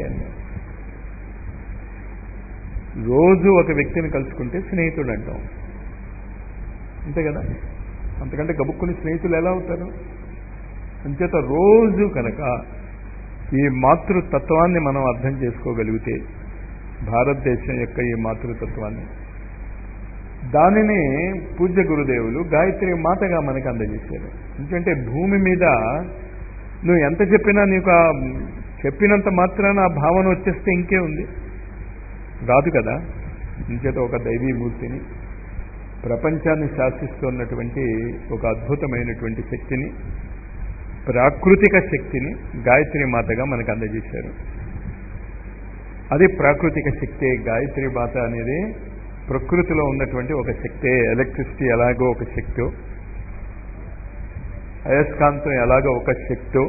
రోజు ఒక వ్యక్తిని కలుసుకుంటే స్నేహితుడు అంటాం, అంతే కదా? అంతకంటే గబుక్కుని స్నేహితులు ఎలా అవుతారు? అంచేత రోజు కనుక ఈ మాతృతత్వాన్ని మనం అర్థం చేసుకోగలిగితే, భారతదేశం యొక్క ఈ మాతృతత్వాన్ని, దానిని పూజ్య గురుదేవులు గాయత్రి మాతగా మనకు అందజేశారు. ఎందుకంటే భూమి మీద నువ్వు ఎంత చెప్పినా నీకు ఆ చెప్పినంత మాత్రాన ఆ భావన వచ్చేస్తే ఇంకే ఉంది, రాదు కదా. ఇంచేత ఒక దైవీమూర్తిని, ప్రపంచాన్ని శాసిస్తున్నటువంటి ఒక అద్భుతమైనటువంటి శక్తిని ప్రాకృతిక శక్తిని గాయత్రి మాతగా మనకు అందజేశారు. అది ప్రాకృతిక శక్తి. గాయత్రి మాత అనేది ప్రకృతిలో ఉన్నటువంటి ఒక శక్తే. ఎలక్ట్రిసిటీ ఎలాగో ఒక శక్తి, అయస్కాంతం ఎలాగో ఒక శక్తి,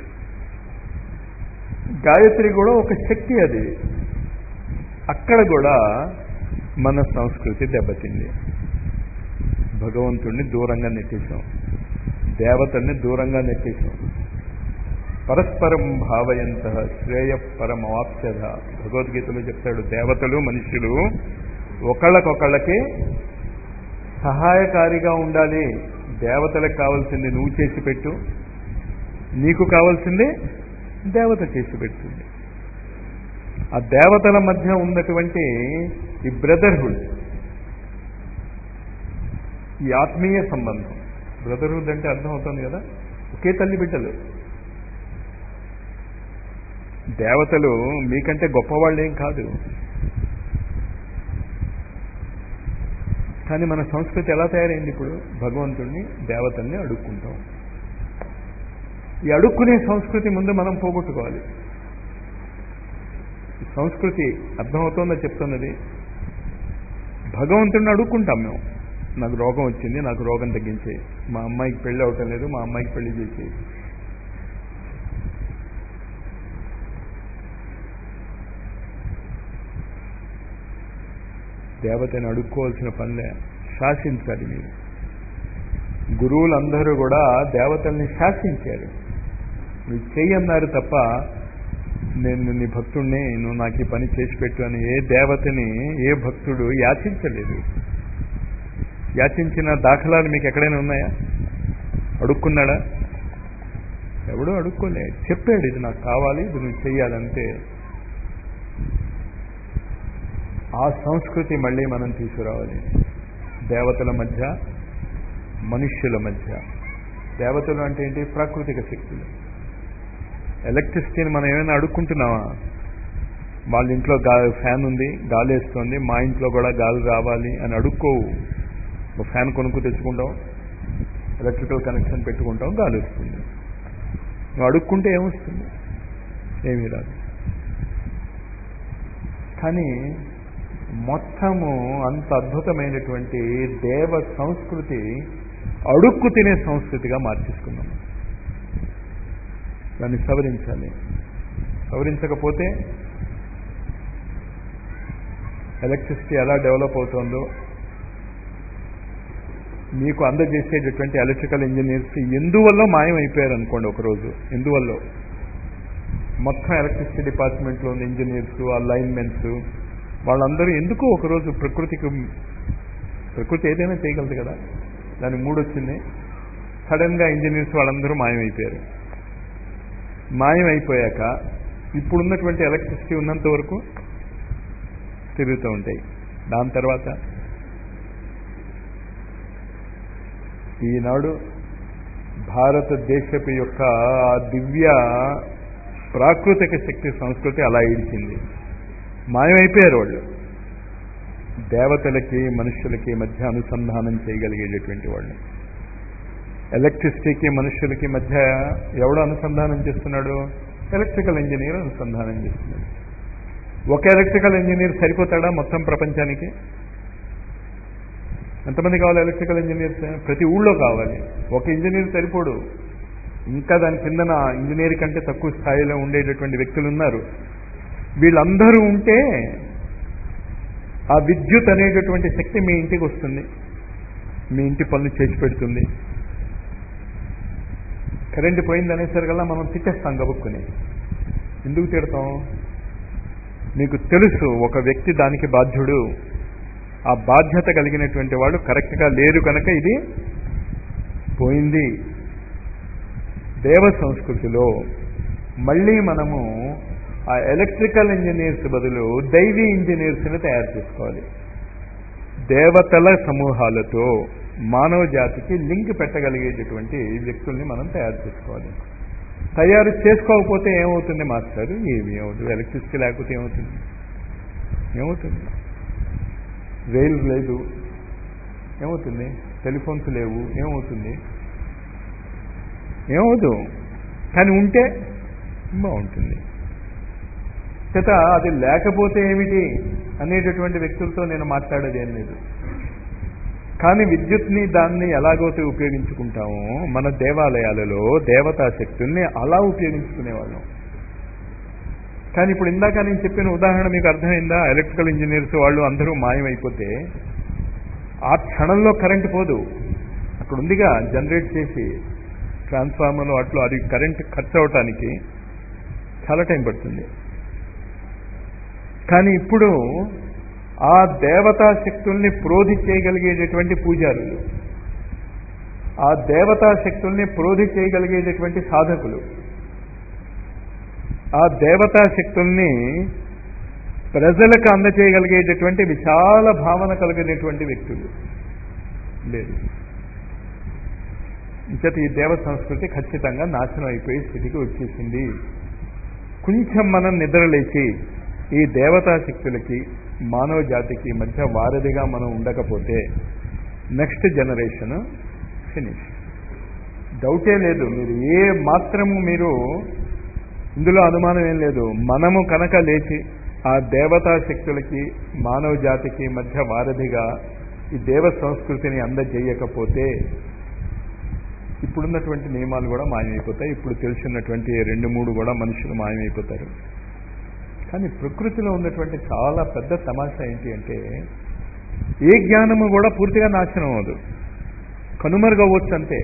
గాయత్రి కూడా ఒక శక్తి. అది అక్కడ కూడా మన సంస్కృతి దెబ్బతింది. భగవంతుణ్ణి దూరంగా నెట్టేశాం, దేవతల్ని దూరంగా నెట్టేశాం. పరస్పరం భావయంత శ్రేయ పరమవాప్స్యధ. భగవద్గీతలో చెప్తాడు, దేవతలు మనుషులు ఒకళ్ళకొకళ్ళకి సహాయకారిగా ఉండాలి. దేవతలకు కావాల్సింది నువ్వు చేసి పెట్టు, నీకు కావాల్సింది దేవత చేసి పెడుతుంది. ఆ దేవతల మధ్య ఉన్నటువంటి ఈ బ్రదర్హుడ్, ఈ ఆత్మీయ సంబంధం. బ్రదర్హుడ్ అంటే అర్థం అవుతుంది కదా, ఒకే తల్లి బిడ్డలు. దేవతలు మీకంటే గొప్పవాళ్ళేం కాదు. కానీ మన సంస్కృతి ఎలా తయారైంది? ఇప్పుడు భగవంతుణ్ణి దేవతల్ని అడుక్కుంటాం. ఈ అడుక్కునే సంస్కృతి ముందు మనం పోగొట్టుకోవాలి. సంస్కృతి అర్థమవుతోందో చెప్తున్నది. భగవంతుడిని అడుక్కుంటాం మేము. నాకు రోగం వచ్చింది, నాకు రోగం తగ్గించేయి. మా అమ్మాయికి పెళ్లి అవటం లేదు, మా అమ్మాయికి పెళ్లి చేసేయి. దేవతని అడుక్కోవాల్సిన పనిలే, శాసించాలి మీరు. గురువులందరూ కూడా దేవతల్ని శాసించారు. మీరు చెయ్యన్నారు తప్ప నేను నీ భక్తుడిని, నువ్వు నాకు ఈ పని చేసి పెట్టు అని ఏ దేవతని ఏ భక్తుడు యాచించలేదు. యాచించిన దాఖలాలు మీకు ఎక్కడైనా ఉన్నాయా? అడుక్కున్నాడా? ఎవడూ అడుక్కోలే. చెప్పాడు, ఇది నాకు కావాలి, ఇది నువ్వు చెయ్యాలంటే. ఆ సంస్కృతి మళ్ళీ మనం తీసుకురావాలి. దేవతల మధ్య, మనుష్యుల మధ్య. దేవతలు అంటే ఏంటి? ప్రాకృతిక శక్తులు. ఎలక్ట్రిసిటీని మనం ఏమైనా అడుక్కుంటున్నావా? వాళ్ళ ఇంట్లో ఫ్యాన్ ఉంది, గాలి వేస్తుంది, మా ఇంట్లో కూడా గాలి రావాలి అని అడుక్కోవు. ఒక ఫ్యాన్ కొనుక్కు తెచ్చుకుంటాం, ఎలక్ట్రికల్ కనెక్షన్ పెట్టుకుంటాం, గాలి వస్తుంది. నువ్వు అడుక్కుంటే ఏమొస్తుంది? ఏమీ రాదు. కానీ మొత్తము అంత అద్భుతమైనటువంటి దేవ సంస్కృతి అడుక్కు తినే సంస్కృతిగా మార్చేసుకున్నాం. దాన్ని సవరించాలి. సవరించకపోతే ఎలక్ట్రిసిటీ ఎలా డెవలప్ అవుతుందో, మీకు అందజేసేటటువంటి ఎలక్ట్రికల్ ఇంజనీర్స్ ఎందువల్ల మాయమైపోయారు అనుకోండి ఒకరోజు. ఎందువల్ల? మొత్తం ఎలక్ట్రిసిటీ డిపార్ట్మెంట్లో ఉన్న ఇంజనీర్స్, ఆ లైన్మెన్స్, వాళ్ళందరూ ఎందుకో ఒకరోజు ప్రకృతి ఏదైనా చేయగలదు కదా, దానికి మూడొచ్చింది. సడన్గా ఇంజనీర్స్ వాళ్ళందరూ మాయమైపోయారు. మాయమైపోయాక ఇప్పుడున్నటువంటి ఎలక్ట్రిసిటీ ఉన్నంత వరకు తిరుగుతూ ఉంటాయి. దాని తర్వాత ఈనాడు భారతదేశపు యొక్క దివ్య ప్రాకృతిక శక్తి సంస్కృతి అలా ఇడిచింది. మాయమైపోయారు వాళ్ళు. దేవతలకి మనుష్యులకి మధ్య అనుసంధానం చేయగలిగేటటువంటి వాళ్ళు. ఎలక్ట్రిసిటీకి మనుష్యులకి మధ్య ఎవడు అనుసంధానం చేస్తున్నాడు? ఎలక్ట్రికల్ ఇంజనీర్ అనుసంధానం చేస్తున్నాడు. ఒక ఎలక్ట్రికల్ ఇంజనీర్ సరిపోతాడా మొత్తం ప్రపంచానికి? ఎంతమంది కావాలి ఎలక్ట్రికల్ ఇంజనీర్స్? ప్రతి ఊళ్ళో కావాలి. ఒక ఇంజనీర్ సరిపోడు. ఇంకా దాని కిందన ఇంజనీర్ కంటే తక్కువ స్థాయిలో ఉండేటటువంటి వ్యక్తులు ఉన్నారు. వీళ్ళందరూ ఉంటే ఆ విద్యుత్ అనేటటువంటి శక్తి మీ ఇంటికి వస్తుంది, మీ ఇంటి పనులు చేసి పెడుతుంది. కరెంటు పోయిందనేసరికల్లా మనం తిట్టేస్తాం గబుక్కుని. ఎందుకు తిడతాం? మీకు తెలుసు ఒక వ్యక్తి దానికి బాధ్యుడు. ఆ బాధ్యత కలిగినటువంటి వాళ్ళు కరెక్ట్గా లేరు కనుక ఇది పోయింది. దేవ సంస్కృతిలో మళ్ళీ మనము ఆ ఎలక్ట్రికల్ ఇంజనీర్స్ బదులు దైవీ ఇంజనీర్స్ని తయారు చేసుకోవాలి. దేవతల సమూహాలతో మానవ జాతికి లింక్ పెట్టగలిగేటటువంటి వ్యక్తుల్ని మనం తయారు చేసుకోవాలి. తయారు చేసుకోకపోతే ఏమవుతుంది మాస్టర్? ఏమీ అవుతుంది. ఎలక్ట్రిసిటీ లేకపోతే ఏమవుతుంది? ఏమవుతుంది? రైలు లేదు, ఏమవుతుంది? టెలిఫోన్స్ లేవు, ఏమవుతుంది? ఏమవుతుంది? కానీ ఉంటే బాగుంటుంది. చేత అది లేకపోతే ఏమిటి అనేటటువంటి వ్యక్తులతో నేను మాట్లాడేది ఏం లేదు. కానీ విద్యుత్ని దాన్ని ఎలాగైతే ఉపయోగించుకుంటామో మన దేవాలయాలలో దేవతా శక్తుల్ని అలా ఉపయోగించుకునేవాళ్ళం. కానీ ఇప్పుడు ఇందాక నేను చెప్పిన ఉదాహరణ మీకు అర్థమైందా? ఎలక్ట్రికల్ ఇంజనీర్స్ వాళ్ళు అందరూ మాయమైపోతే ఆ క్షణంలో కరెంటు పోదు. అక్కడ ఉందిగా జనరేట్ చేసి ట్రాన్స్ఫార్మర్లు అట్లా, అది కరెంట్ ఖర్చు అవటానికి చాలా టైం పడుతుంది. కానీ ఇప్పుడు ఆ దేవతా శక్తుల్ని ప్రోధి చేయగలిగేటటువంటి పూజారులు, ఆ దేవతా శక్తుల్ని ప్రోధి చేయగలిగేటటువంటి సాధకులు, ఆ దేవతా శక్తుల్ని ప్రజలకు అందచేయగలిగేటటువంటి విశాల భావన కలిగినటువంటి వ్యక్తులు లేదు. ఇంకటి ఈ దేవ సంస్కృతి ఖచ్చితంగా నాశనం అయిపోయే స్థితికి వచ్చేసింది. కొంచెం మనం నిద్రలేచి ఈ దేవతా శక్తులకి మానవ జాతికి మధ్య వారధిగా మనం ఉండకపోతే నెక్స్ట్ జనరేషన్ ఫినిష్. డౌటే లేదు. మీరు ఏ మాత్రము మీరు ఇందులో అనుమానం ఏం లేదు. మనము కనుక లేచి ఆ దేవతా శక్తులకి మానవ జాతికి మధ్య వారధిగా ఈ దేవ సంస్కృతిని అందజేయకపోతే ఇప్పుడున్నటువంటి నియమాలు కూడా మాయమైపోతాయి. ఇప్పుడు తెలిసినటువంటి 2-3 కూడా మనుషులు మాయమైపోతారు. కానీ ప్రకృతిలో ఉన్నటువంటి చాలా పెద్ద తమాషా ఏంటి అంటే ఏ జ్ఞానము కూడా పూర్తిగా నాశనం అవ్వదు, కనుమరుగవచ్చు అంతే.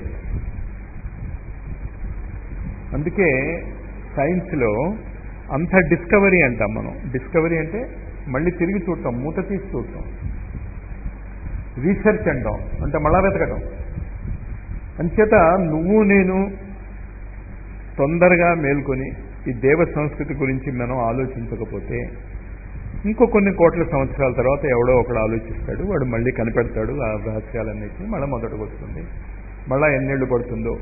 అందుకే సైన్స్లో అంత డిస్కవరీ అంటాం మనం. డిస్కవరీ అంటే మళ్ళీ తిరిగి చూడటం, మూత తీసి చూడటం. రీసెర్చ్ అంటాం అంటే మళ్ళా వెతకటం. అంచేత నువ్వు నేను తొందరగా మేల్కొని ఈ దేవ సంస్కృతి గురించి మనం ఆలోచించకపోతే ఇంకో కొన్ని కోట్ల సంవత్సరాల తర్వాత ఎవడో ఒకడు ఆలోచిస్తాడు, వాడు మళ్ళీ కనిపెడతాడు ఆ రహస్యాలన్నిటినీ, మళ్ళీ మొదటికి వస్తుంది. మళ్ళా ఎన్నేళ్లు పడుతుందో.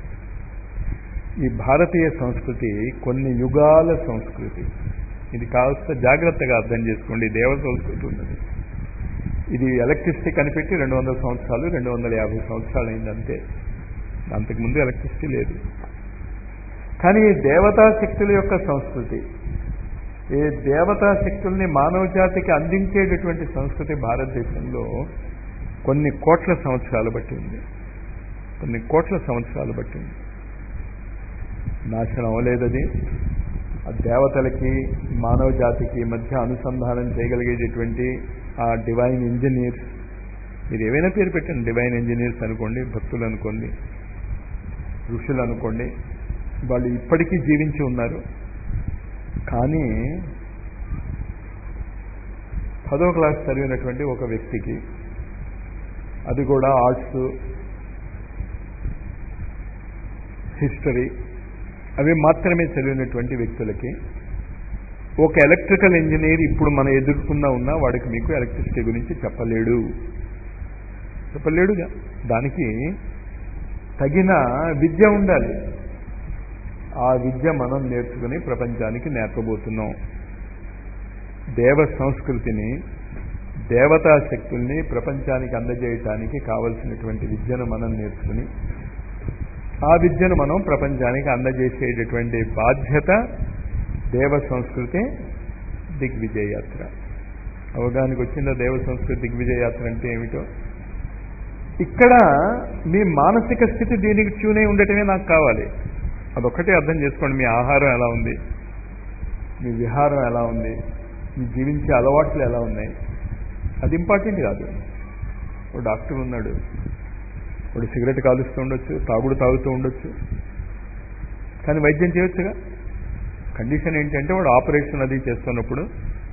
ఈ భారతీయ సంస్కృతి కొన్ని యుగాల సంస్కృతి. ఇది కాస్త జాగ్రత్తగా అర్థం చేసుకోండి. దేవ సంస్కృతి ఉన్నది. ఇది ఎలక్ట్రిసిటీ కనిపెట్టి 200 సంవత్సరాలు 250 సంవత్సరాలు అయింది అంతే. అంతకుముందు ఎలక్ట్రిసిటీ లేదు. కానీ ఈ దేవతా శక్తుల యొక్క సంస్కృతి, ఈ దేవతా శక్తుల్ని మానవ జాతికి అందించేటటువంటి సంస్కృతి భారతదేశంలో కొన్ని కోట్ల సంవత్సరాలు బట్టి ఉంది. కొన్ని కోట్ల సంవత్సరాలు బట్టి ఉంది. నాశనం అవ్వలేదది. ఆ దేవతలకి మానవ జాతికి మధ్య అనుసంధానం చేయగలిగేటటువంటి ఆ డివైన్ ఇంజనీర్స్, మీరు ఏవైనా పేరు పెట్టండి, డివైన్ ఇంజనీర్స్ అనుకోండి, భక్తులు అనుకోండి, ఋషులు అనుకోండి, వాళ్ళు ఇప్పటికీ జీవించి ఉన్నారు. కానీ 10వ క్లాస్ చదివినటువంటి ఒక వ్యక్తికి, అది కూడా ఆర్ట్స్, హిస్టరీ అవి మాత్రమే చదివినటువంటి వ్యక్తులకి, ఒక ఎలక్ట్రికల్ ఇంజనీర్ ఇప్పుడు మనం ఎదుర్కొన్నా ఉన్నా వాడికి మీకు ఎలక్ట్రిసిటీ గురించి చెప్పలేడుగా. దానికి తగిన విద్య ఉండాలి. ఆ విద్య మనం నేర్చుకుని ప్రపంచానికి నేర్పబోతున్నాం. దేవ సంస్కృతిని, దేవతా శక్తుల్ని ప్రపంచానికి అందజేయటానికి కావలసినటువంటి విద్యను మనం నేర్చుకుని ఆ విద్యను మనం ప్రపంచానికి అందజేసేటటువంటి బాధ్యత దేవ సంస్కృతి దిగ్విజయ యాత్ర. అవగాహనకు వచ్చిందా దేవ సంస్కృతి దిగ్విజయ యాత్ర అంటే ఏమిటో? ఇక్కడ మీ మానసిక స్థితి దీనికి ట్యూనే ఉండటమే నాకు కావాలి. అదొక్కటే అర్థం చేసుకోండి. మీ ఆహారం ఎలా ఉంది, మీ విహారం ఎలా ఉంది, మీ జీవించే అలవాట్లు ఎలా ఉన్నాయి, అది ఇంపార్టెంట్ కాదు. ఓ డాక్టర్ ఉన్నాడు, వాడు సిగరెట్ కాలుస్తూ ఉండొచ్చు, తాగుతూ ఉండొచ్చు, కానీ వైద్యం చేయొచ్చుగా. కండిషన్ ఏంటంటే వాడు ఆపరేషన్ అది చేస్తున్నప్పుడు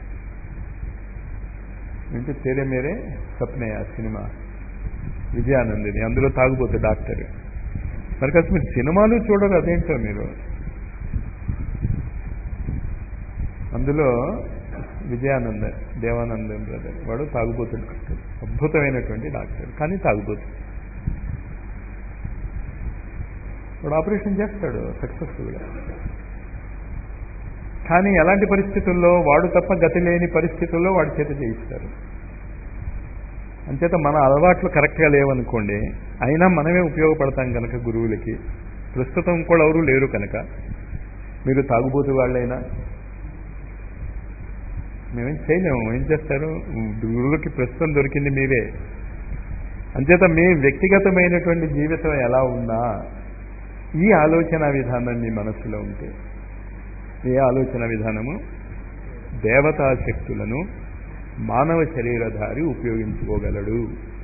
ఏంటి తేరే మేరే సప్నే ఆ సినిమా విజయానందిని, అందులో తాగుపోతే డాక్టర్. మరి కాస్త మీరు సినిమాలు చూడరు, అదేంటో మీరు. అందులో విజయానంద దేవానందం బ్రదర్, వాడు తాగుబోతుడు డాక్టర్, అద్భుతమైనటువంటి డాక్టర్, కానీ తాగుబోతుంది. వాడు ఆపరేషన్ చేస్తాడు సక్సెస్ఫుల్గా. కానీ ఎలాంటి పరిస్థితుల్లో? వాడు తప్ప గతి లేని పరిస్థితుల్లో వాడి చేత చేయిస్తారు. అంచేత మన అలవాట్లు కరెక్ట్గా లేవనుకోండి, అయినా మనమే ఉపయోగపడతాం కనుక గురువులకి, ప్రస్తుతం కూడా ఎవరు లేరు కనుక మీరు తాగుబోతు వాళ్ళైనా మేమేం చేయలేము. ఏం చేస్తారు? గురువులకి ప్రస్తుతం దొరికింది మీరే. అంచేత మీ వ్యక్తిగతమైనటువంటి జీవితం ఎలా ఉందా, ఈ ఆలోచన విధానం మీ మనస్సులో ఉంటే, ఏ ఆలోచన విధానము? దేవతా శక్తులను మానవ శరీరధారి ఉపయోగించుకోగలడు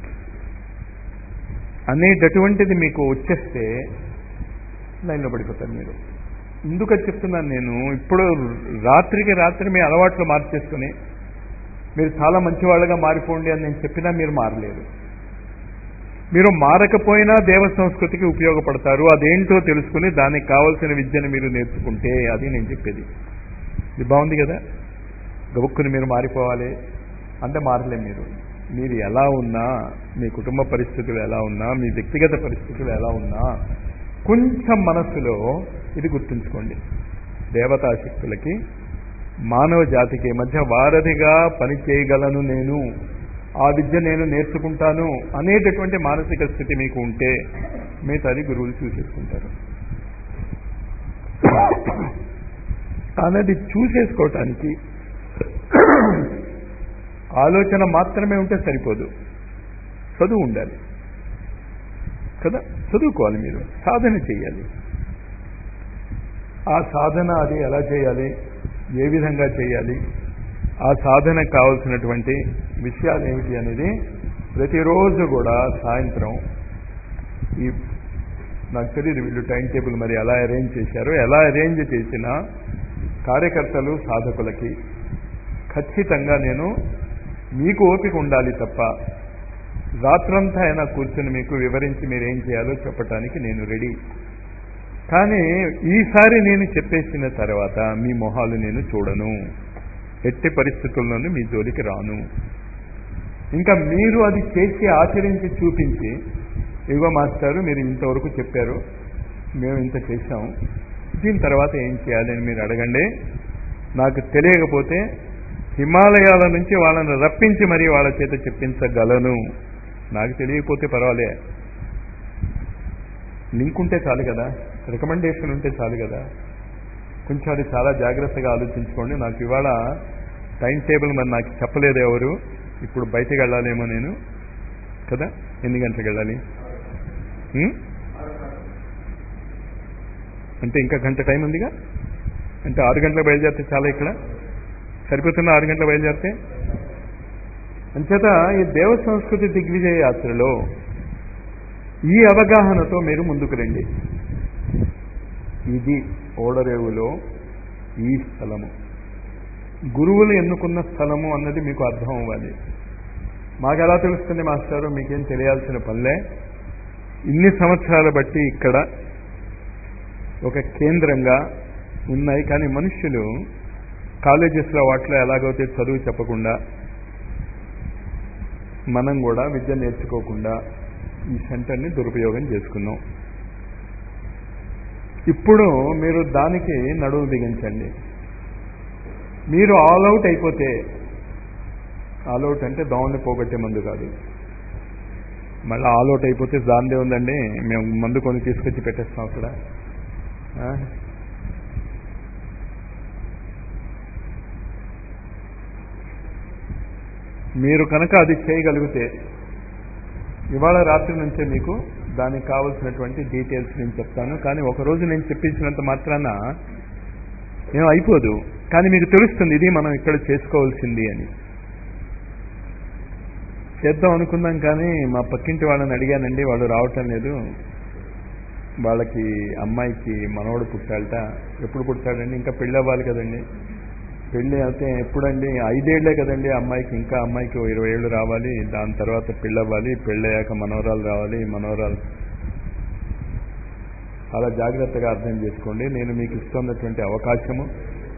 అనేటటువంటిది మీకు వచ్చేస్తే లైన్లో పడిపోతారు మీరు. ఎందుకని చెప్తున్నాను నేను, ఇప్పుడు రాత్రికి రాత్రి మీ అలవాట్లు మార్చేసుకుని మీరు చాలా మంచివాళ్ళగా మారిపోండి అని నేను చెప్పినా మీరు మారలేరు. మీరు మారకపోయినా దేవ సంస్కృతికి ఉపయోగపడతారు. అదేంటో తెలుసుకుని దానికి కావలసిన విద్యను మీరు నేర్చుకుంటే, అది నేను చెప్పేది. ఇది బాగుంది కదా? గబుక్కుని మీరు మారిపోవాలి అంటే మారలే. మీరు ఎలా ఉన్నా, మీ కుటుంబ పరిస్థితులు ఎలా ఉన్నా, మీ వ్యక్తిగత పరిస్థితులు ఎలా ఉన్నా, కొంచెం మనస్సులో ఇది గుర్తుంచుకోండి. దేవతాశక్తులకి మానవ జాతికి మధ్య వారధిగా పనిచేయగలను నేను, ఆ విద్య నేను నేర్చుకుంటాను అనేటటువంటి మానసిక స్థితి మీకు ఉంటే మిగతాది గురువులు చూసేసుకుంటారు. అన్నది చూసేసుకోవటానికి ఆలోచన మాత్రమే ఉంటే సరిపోదు, చదువు ఉండాలి కదా. చదువుకోవాలి, మీరు సాధన చేయాలి. ఆ సాధన అది ఎలా చేయాలి, ఏ విధంగా చేయాలి, ఆ సాధనకు కావాల్సినటువంటి విషయాలు ఏమిటి అనేది ప్రతిరోజు కూడా సాయంత్రం ఈ నాకు తెలియదు వీళ్ళు టైం టేబుల్ మరి ఎలా అరేంజ్ చేశారో, ఎలా అరేంజ్ చేసినా కార్యకర్తలు సాధకులకి ఖచ్చితంగా నేను మీకు ఓపిక ఉండాలి తప్ప రాత్రంతా అయినా కూర్చొని మీకు వివరించి మీరేం చేయాలో చెప్పటానికి నేను రెడీ. కానీ ఈసారి నేను చెప్పేసిన తర్వాత మీ మొహాలు నేను చూడను, ఎట్టి పరిస్థితుల్లోనూ మీ జోలికి రాను. ఇంకా మీరు అది చేసి ఆచరించి చూపించి, ఇగో మాస్టారు మీరు ఇంతవరకు చెప్పారు, మేము ఇంత చేశాం, దీని తర్వాత ఏం చేయాలి అని మీరు అడగండి. నాకు తెలియకపోతే హిమాలయాల నుంచి వాళ్ళని రప్పించి మరీ వాళ్ళ చేత చెప్పించగలను. నాకు తెలియకపోతే పర్వాలే, లింక్ ఉంటే చాలు కదా, రికమెండేషన్ ఉంటే చాలు కదా. కొంచెం అది చాలా జాగ్రత్తగా ఆలోచించుకోండి. నాకు ఇవాళ టైం టేబుల్ మరి నాకు చెప్పలేదు ఎవరు. ఇప్పుడు బయటకు వెళ్ళాలేమో నేను కదా. ఎన్ని గంటలకు వెళ్ళాలి అంటే ఇంకా గంట టైం ఉందిగా. అంటే 6 గంటలకు బయలుదేరితే చాలా, ఇక్కడ సరిపోతున్న 6 గంటలకు బయలుదేరితే. అంచేత ఈ దేవ సంస్కృతి దిగ్విజయ యాత్రలో ఈ అవగాహనతో మీరు ముందుకు రండి. ఇది ఓడరేవులో ఈ స్థలము, గురువులు ఎన్నుకున్న స్థలము అన్నది మీకు అర్థం అవ్వాలి. మాకు ఎలా తెలుస్తుంది మాస్టారు? మీకేం తెలియాల్సిన పనిలే. ఇన్ని సంవత్సరాల బట్టి ఇక్కడ ఒక కేంద్రంగా ఉన్నాయి. కానీ మనుష్యులు కాలేజెస్లో వాటిలో ఎలాగైతే చదువు చెప్పకుండా, మనం కూడా విద్య నేర్చుకోకుండా ఈ సెంటర్ని దురుపయోగం చేసుకున్నాం. ఇప్పుడు మీరు దానికి నడుము బిగించండి. మీరు ఆల్ అవుట్ అయిపోతే, ఆల్ అవుట్ అంటే దోమల్ని పోగొట్టే మందు కాదు, మళ్ళీ ఆల్ అవుట్ అయిపోతే దానిదే ఉందండి, మేము మందు కొని తీసుకొచ్చి పెట్టేస్తాం అక్కడ. మీరు కనుక అది చేయగలిగితే ఇవాళ రాత్రి నుంచే మీకు దానికి కావలసినటువంటి డీటెయిల్స్ నేను చెప్తాను. కానీ ఒకరోజు నేను చెప్పించినంత మాత్రాన ఏం అయిపోదు. కానీ మీకు తెలుస్తుంది ఇది మనం ఇక్కడ చేసుకోవాల్సింది అని. చేద్దాం అనుకుందాం కానీ మా పక్కింటి వాళ్ళని అడిగానండి, వాళ్ళు రావటం లేదు. వాళ్ళకి అమ్మాయికి మనవడు పుట్టాలట. ఎప్పుడు పుట్టాడండి? ఇంకా పెళ్ళి అవ్వాలి కదండి. పెళ్ళి అయితే ఎప్పుడండి? 5 ఏళ్లే కదండి అమ్మాయికి. ఇంకా అమ్మాయికి 20 ఏళ్ళు రావాలి, దాని తర్వాత పెళ్ళి అవ్వాలి, పెళ్ళయ్యాక మనవరాలు రావాలి. మనవరాలు చాలా జాగ్రత్తగా అర్థం చేసుకోండి. నేను మీకు ఇస్తున్నటువంటి అవకాశము,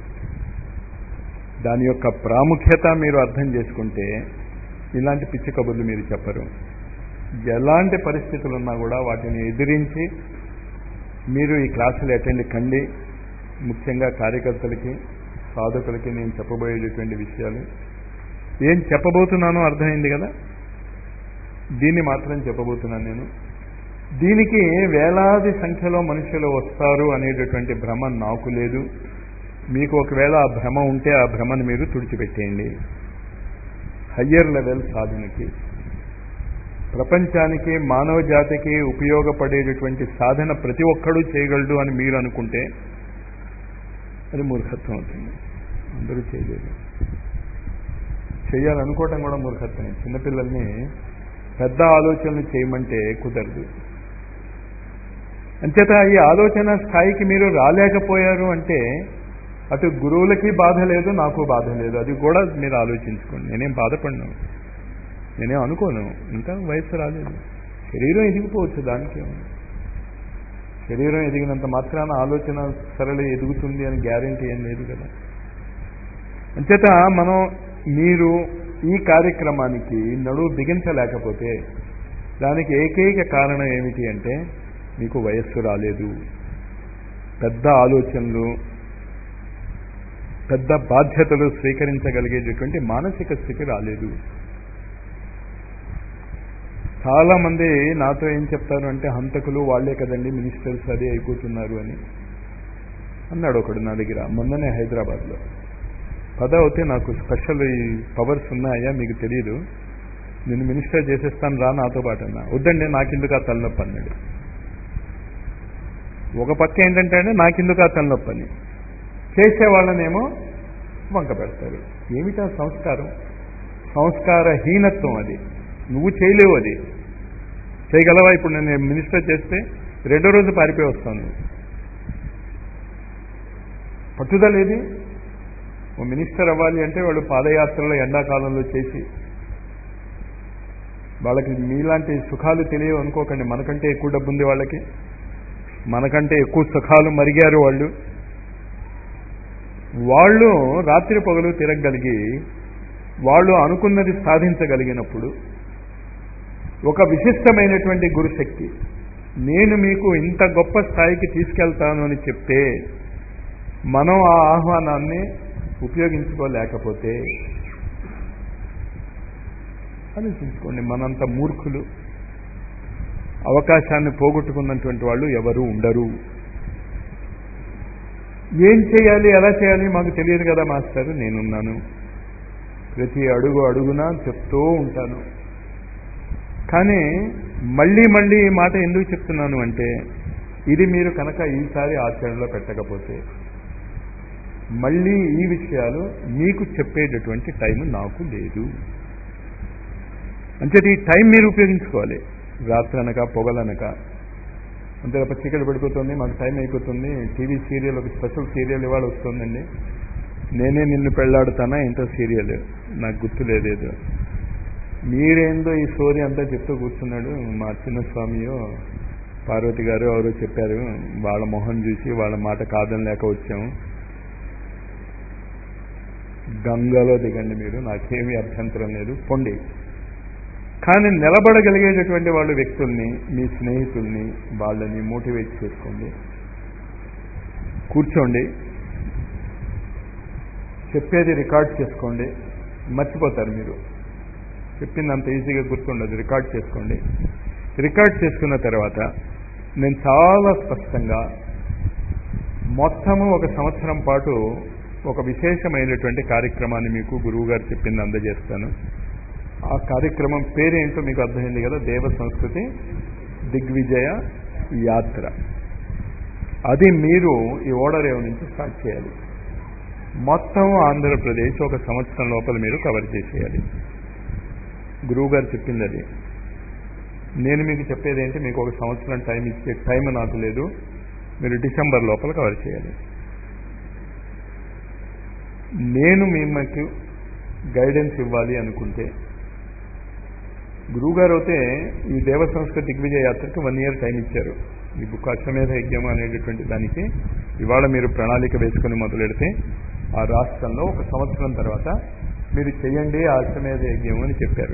దాని యొక్క ప్రాముఖ్యత మీరు అర్థం చేసుకుంటే ఇలాంటి పిచ్చి కబుర్లు మీరు చెప్పరు. ఎలాంటి పరిస్థితులు ఉన్నా కూడా వాటిని ఎదిరించి మీరు ఈ క్లాసులు అటెండ్ కండి. ముఖ్యంగా కార్యకర్తలకి, సాధకులకి నేను చెప్పబోయేటటువంటి విషయాలు ఏం చెప్పబోతున్నానో అర్థమైంది కదా. దీన్ని మాత్రం చెప్పబోతున్నాను నేను. దీనికి వేలాది సంఖ్యలో మనుషులు వస్తారు అనేటటువంటి భ్రమ నాకు లేదు. మీకు ఒకవేళ ఆ భ్రమ ఉంటే ఆ భ్రమను మీరు తుడిచిపెట్టేయండి. హయ్యర్ లెవెల్ సాధనకి, ప్రపంచానికి, మానవ జాతికి ఉపయోగపడేటటువంటి సాధన ప్రతి ఒక్కడూ చేయగలడు అని మీరు అనుకుంటే అది మూర్ఖత్వం అవుతుంది. అందరూ చేయలేదు. చేయాలనుకోవటం కూడా మూర్ఖత్వమే. చిన్నపిల్లల్ని పెద్ద ఆలోచనలు చేయమంటే కుదరదు. అంచేత ఈ ఆలోచన స్థాయికి మీరు రాలేకపోయారు అంటే అటు గురువులకి బాధ లేదు, నాకు బాధ లేదు. అది కూడా మీరు ఆలోచించుకోండి. నేనేం బాధపడినాను, నేనేం అనుకోను. ఇంకా వయసు రాలేదు. శరీరం ఎదిగిపోవచ్చు, దానికి శరీరం ఎదిగినంత మాత్రాన ఆలోచన సరళి ఎదుగుతుంది అని గ్యారెంటీ ఏం లేదు కదా. అంచేత మీరు ఈ కార్యక్రమానికి నడువు బిగించలేకపోతే దానికి ఏకైక కారణం ఏమిటి అంటే మీకు వయస్సు రాలేదు, పెద్ద ఆలోచనలు, పెద్ద బాధ్యతలు స్వీకరించగలిగేటటువంటి మానసిక స్థితి రాలేదు. చాలా మంది నాతో ఏం చెప్తారు అంటే హంతకులు వాళ్లే కదండి మినిస్టర్స్ అదే అయిపోతున్నారు అని అన్నాడు ఒకడు నా దగ్గర మొన్ననే హైదరాబాద్లో. అవుతే నాకు స్పెషల్ ఈ పవర్స్ ఉన్నాయా మీకు తెలియదు, నేను మినిస్టర్ చేసేస్తాను రా నాతో పాటు అన్నా. వద్దండి నాకెందుకు ఆ తలనొప్పి అన్నాడు. ఒక పక్క ఏంటంటే నాకెందుకు ఆ తలనొప్పి అని చేసేవాళ్ళనేమో వంక పెడతారు. ఏమిటా సంస్కారం? సంస్కారహీనత్వం అది. నువ్వు చేయలేవు. అది చేయగలవా? ఇప్పుడు నేను మినిస్టర్ చేస్తే రెండో రోజు పారిపోయి వస్తాను. పట్టుదలేది? ఓ మినిస్టర్ అవ్వాలి అంటే వాళ్ళు పాదయాత్రలో ఎండాకాలంలో చేసి, వాళ్ళకి మీలాంటి సుఖాలు తెలియవు అనుకోకండి. మనకంటే ఎక్కువ డబ్బు ఉంది వాళ్ళకి, మనకంటే ఎక్కువ సుఖాలు మరిగారు వాళ్ళు. వాళ్ళు రాత్రి పగలు తిరగగలిగి వాళ్ళు అనుకున్నది సాధించగలిగినప్పుడు ఒక విశిష్టమైనటువంటి గురుశక్తి నేను మీకు ఇంత గొప్ప స్థాయికి తీసుకెళ్తాను అని చెప్తే మనం ఆ ఆహ్వానాన్ని ఉపయోగించుకోలేకపోతే ఆలోచించుకోండి. మనంత మూర్ఖులు, అవకాశాన్ని పోగొట్టుకున్నటువంటి వాళ్ళు ఎవరు ఉండరు. ఏం చేయాలి, ఎలా చేయాలి మాకు తెలియదు కదా మాస్టర్. నేనున్నాను, ప్రతి అడుగు అడుగునా చెప్తూ ఉంటాను. కానీ మళ్ళీ మళ్ళీ ఈ మాట ఎందుకు చెప్తున్నాను అంటే ఇది మీరు కనుక ఈసారి ఆచరణలో పెట్టకపోతే మళ్ళీ ఈ విషయాలు మీకు చెప్పేటటువంటి టైం నాకు లేదు. అంటే ఈ టైం మీరు ఉపయోగించుకోవాలి. రాత్రి అనక పొగలనక అంతే తప్ప చీకటి పడిపోతుంది మాకు టైం అయిపోతుంది. టీవీ సీరియల్, ఒక స్పెషల్ సీరియల్ ఇవాళ వస్తుందండి, నేనే నిన్ను పెళ్లాడుతానా ఏంటో సీరియల్, నాకు గుర్తు లేదేదో. మీరేందో ఈ స్టోరీ అంతా చెప్తూ కూర్చున్నాడు. మా చిన్నస్వామియో పార్వతి గారు ఎవరో చెప్పారు, వాళ్ళ మొహం చూసి వాళ్ళ మాట కాదని లేక వచ్చాము. గంగలో దిగండి మీరు, నాకేమీ అభ్యంతరం లేదు, పొండి. కానీ నిలబడగలిగేటటువంటి వాళ్ళు వ్యక్తుల్ని, మీ స్నేహితుల్ని, వాళ్ళని మోటివేట్ చేసుకోండి. కూర్చోండి, చెప్పేది రికార్డ్ చేసుకోండి. మర్చిపోతారు మీరు, చెప్పింది అంత ఈజీగా గుర్తుండదు. రికార్డ్ చేసుకోండి. రికార్డ్ చేసుకున్న తర్వాత నేను చాలా స్పష్టంగా మొత్తము 1 సంవత్సరం పాటు ఒక విశేషమైనటువంటి కార్యక్రమాన్ని మీకు గురువు గారు చెప్పింది అందజేస్తాను. ఆ కార్యక్రమం పేరేంటో మీకు అర్థమైంది కదా, దేవ సంస్కృతి దిగ్విజయ యాత్ర. అది మీరు ఈ ఓడరేవు నుంచి స్టార్ట్ చేయాలి. మొత్తం ఆంధ్రప్రదేశ్ 1 సంవత్సరం లోపల మీరు కవర్ చేసేయాలి. గురువు గారు చెప్పింది అది. నేను మీకు చెప్పేది ఏంటి, మీకు 1 సంవత్సరం టైం ఇచ్చే టైం నాకు లేదు. మీరు డిసెంబర్ లోపల కవర్ చేయాలి. నేను మీకు గైడెన్స్ ఇవ్వాలి అనుకుంటే గురువుగారు అయితే ఈ దేవ సంస్కృతి దిగ్విజయ యాత్రకి 1 year టైం ఇచ్చారు. ఈ బుక్ అశ్వమేధ యజ్ఞం అనేటటువంటి దానికి ఇవాళ మీరు ప్రణాళిక వేసుకుని మొదలెడితే ఆ రాష్ట్రంలో 1 సంవత్సరం తర్వాత మీరు చేయండి ఆ అశ్వమేధ యజ్ఞం అని చెప్పారు.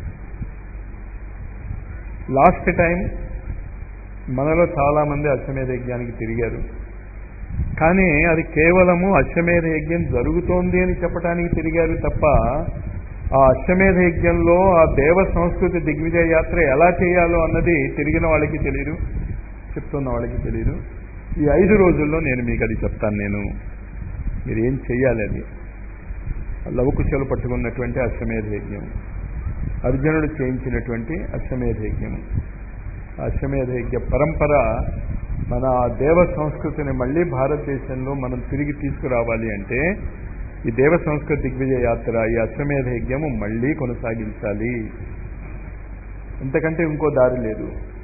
లాస్ట్ టైం మనలో చాలా మంది అశ్వమేధ యజ్ఞానికి తిరిగారు. కానీ అది కేవలము అశ్వమేధ యజ్ఞం జరుగుతోంది అని చెప్పడానికి తిరిగారు తప్ప ఆ అశ్వమేధ యజ్ఞంలో ఆ దేవ సంస్కృతి దిగ్విజయ యాత్ర ఎలా చేయాలో అన్నది తిరిగిన వాళ్ళకి తెలియదు, చెప్తున్న వాళ్ళకి తెలియదు. ఈ 5 రోజుల్లో నేను మీకు అది చెప్తాను. మీరు ఏం చెయ్యాలి, అది లవకుశలు పట్టుకున్నటువంటి అశ్వమేధ యజ్ఞం, అర్జునుడు చేయించినటువంటి అశ్వమేధ యజ్ఞం, అశ్వమేధ యజ్ఞ పరంపర మన దేవ సంస్కృతిని మళ్ళీ భారతదేశంలో మనం తిరిగి తీసుకురావాలి అంటే ఈ దేవ సంస్కృతి దిగ్విజయ యాత్ర, ఈ అశ్వమేధ యజ్ఞము మళ్ళీ కొనసాగించాలి. ఇంతకంటే ఇంకో దారి లేదు.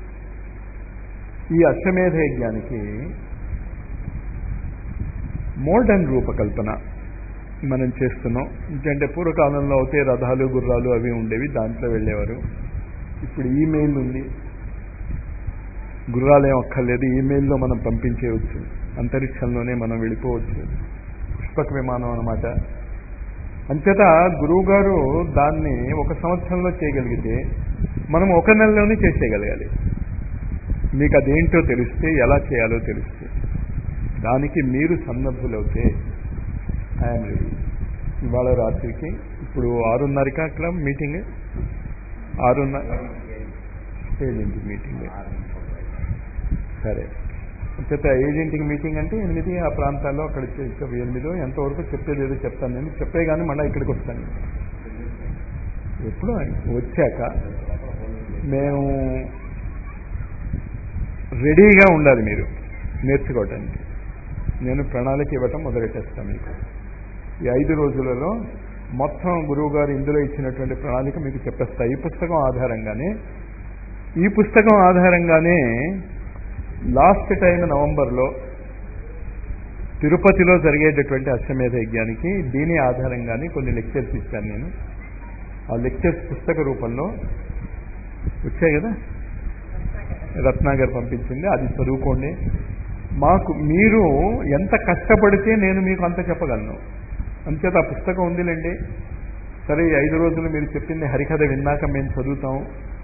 ఈ అశ్వమేధ యజ్ఞానికి మోడర్న్ రూపకల్పన మనం చేస్తున్నాం. ఎందుకంటే పూర్వకాలంలో అయితే రథాలు గుర్రాలు అవి ఉండేవి, దాంట్లో వెళ్ళేవారు. ఇప్పుడు ఈమెయిల్ ఉంది, గుర్రాలు ఏం అక్కర్లేదు, ఈమెయిల్లో మనం పంపించేయవచ్చు, అంతరిక్షంలోనే మనం వెళ్ళిపోవచ్చు, పుష్పక విమానం అన్నమాట. అంచేత గురువుగారు దాన్ని 1 సంవత్సరంలో చేయగలిగితే మనం 1 నెలలోనే చేసేయగలగాలి. మీకు అదేంటో తెలిస్తే, ఎలా చేయాలో తెలిస్తే, దానికి మీరు సన్నద్ధులవుతే ఐఎమ్ రెడీ. ఇవాళ రాత్రికి ఇప్పుడు 6:30కి అక్కడ మీటింగ్, 6:30 ఏజెంట్కి మీటింగ్. సరే, అంచేత ఏజెంట్కి మీటింగ్ అంటే 8 ఆ ప్రాంతాల్లో అక్కడ 8 ఎంతవరకు చెప్పేది ఏదో చెప్తాను. నేను చెప్పే కానీ మళ్ళీ ఇక్కడికి వస్తాను. ఎప్పుడు వచ్చాక మేము రెడీగా ఉండాలి మీరు నేర్చుకోవటానికి. నేను ప్రణాళిక ఇవ్వటం మొదలెట్టేస్తాను మీకు. ఈ 5 రోజులలో మొత్తం గురువు గారు ఇందులో ఇచ్చినటువంటి ప్రణాళిక మీకు చెప్పేస్తాయి. ఈ పుస్తకం ఆధారంగానే లాస్ట్ టైం నవంబర్లో తిరుపతిలో జరిగేటటువంటి అశ్వమేధ యజ్ఞానికి దీని ఆధారంగానే కొన్ని లెక్చర్స్ ఇచ్చాను నేను. ఆ లెక్చర్స్ పుస్తక రూపంలో వచ్చాయి కదా, రత్నాగర్ పంపించింది, అది చదువుకోండి. మీరు ఎంత కష్టపడితే నేను మీకు అంత చెప్పగలను. అంచేత ఆ పుస్తకం ఉందిలేండి. సరే, ఈ 5 రోజులు మీరు చెప్పింది హరికథ విన్నాక మేము చదువుతాం.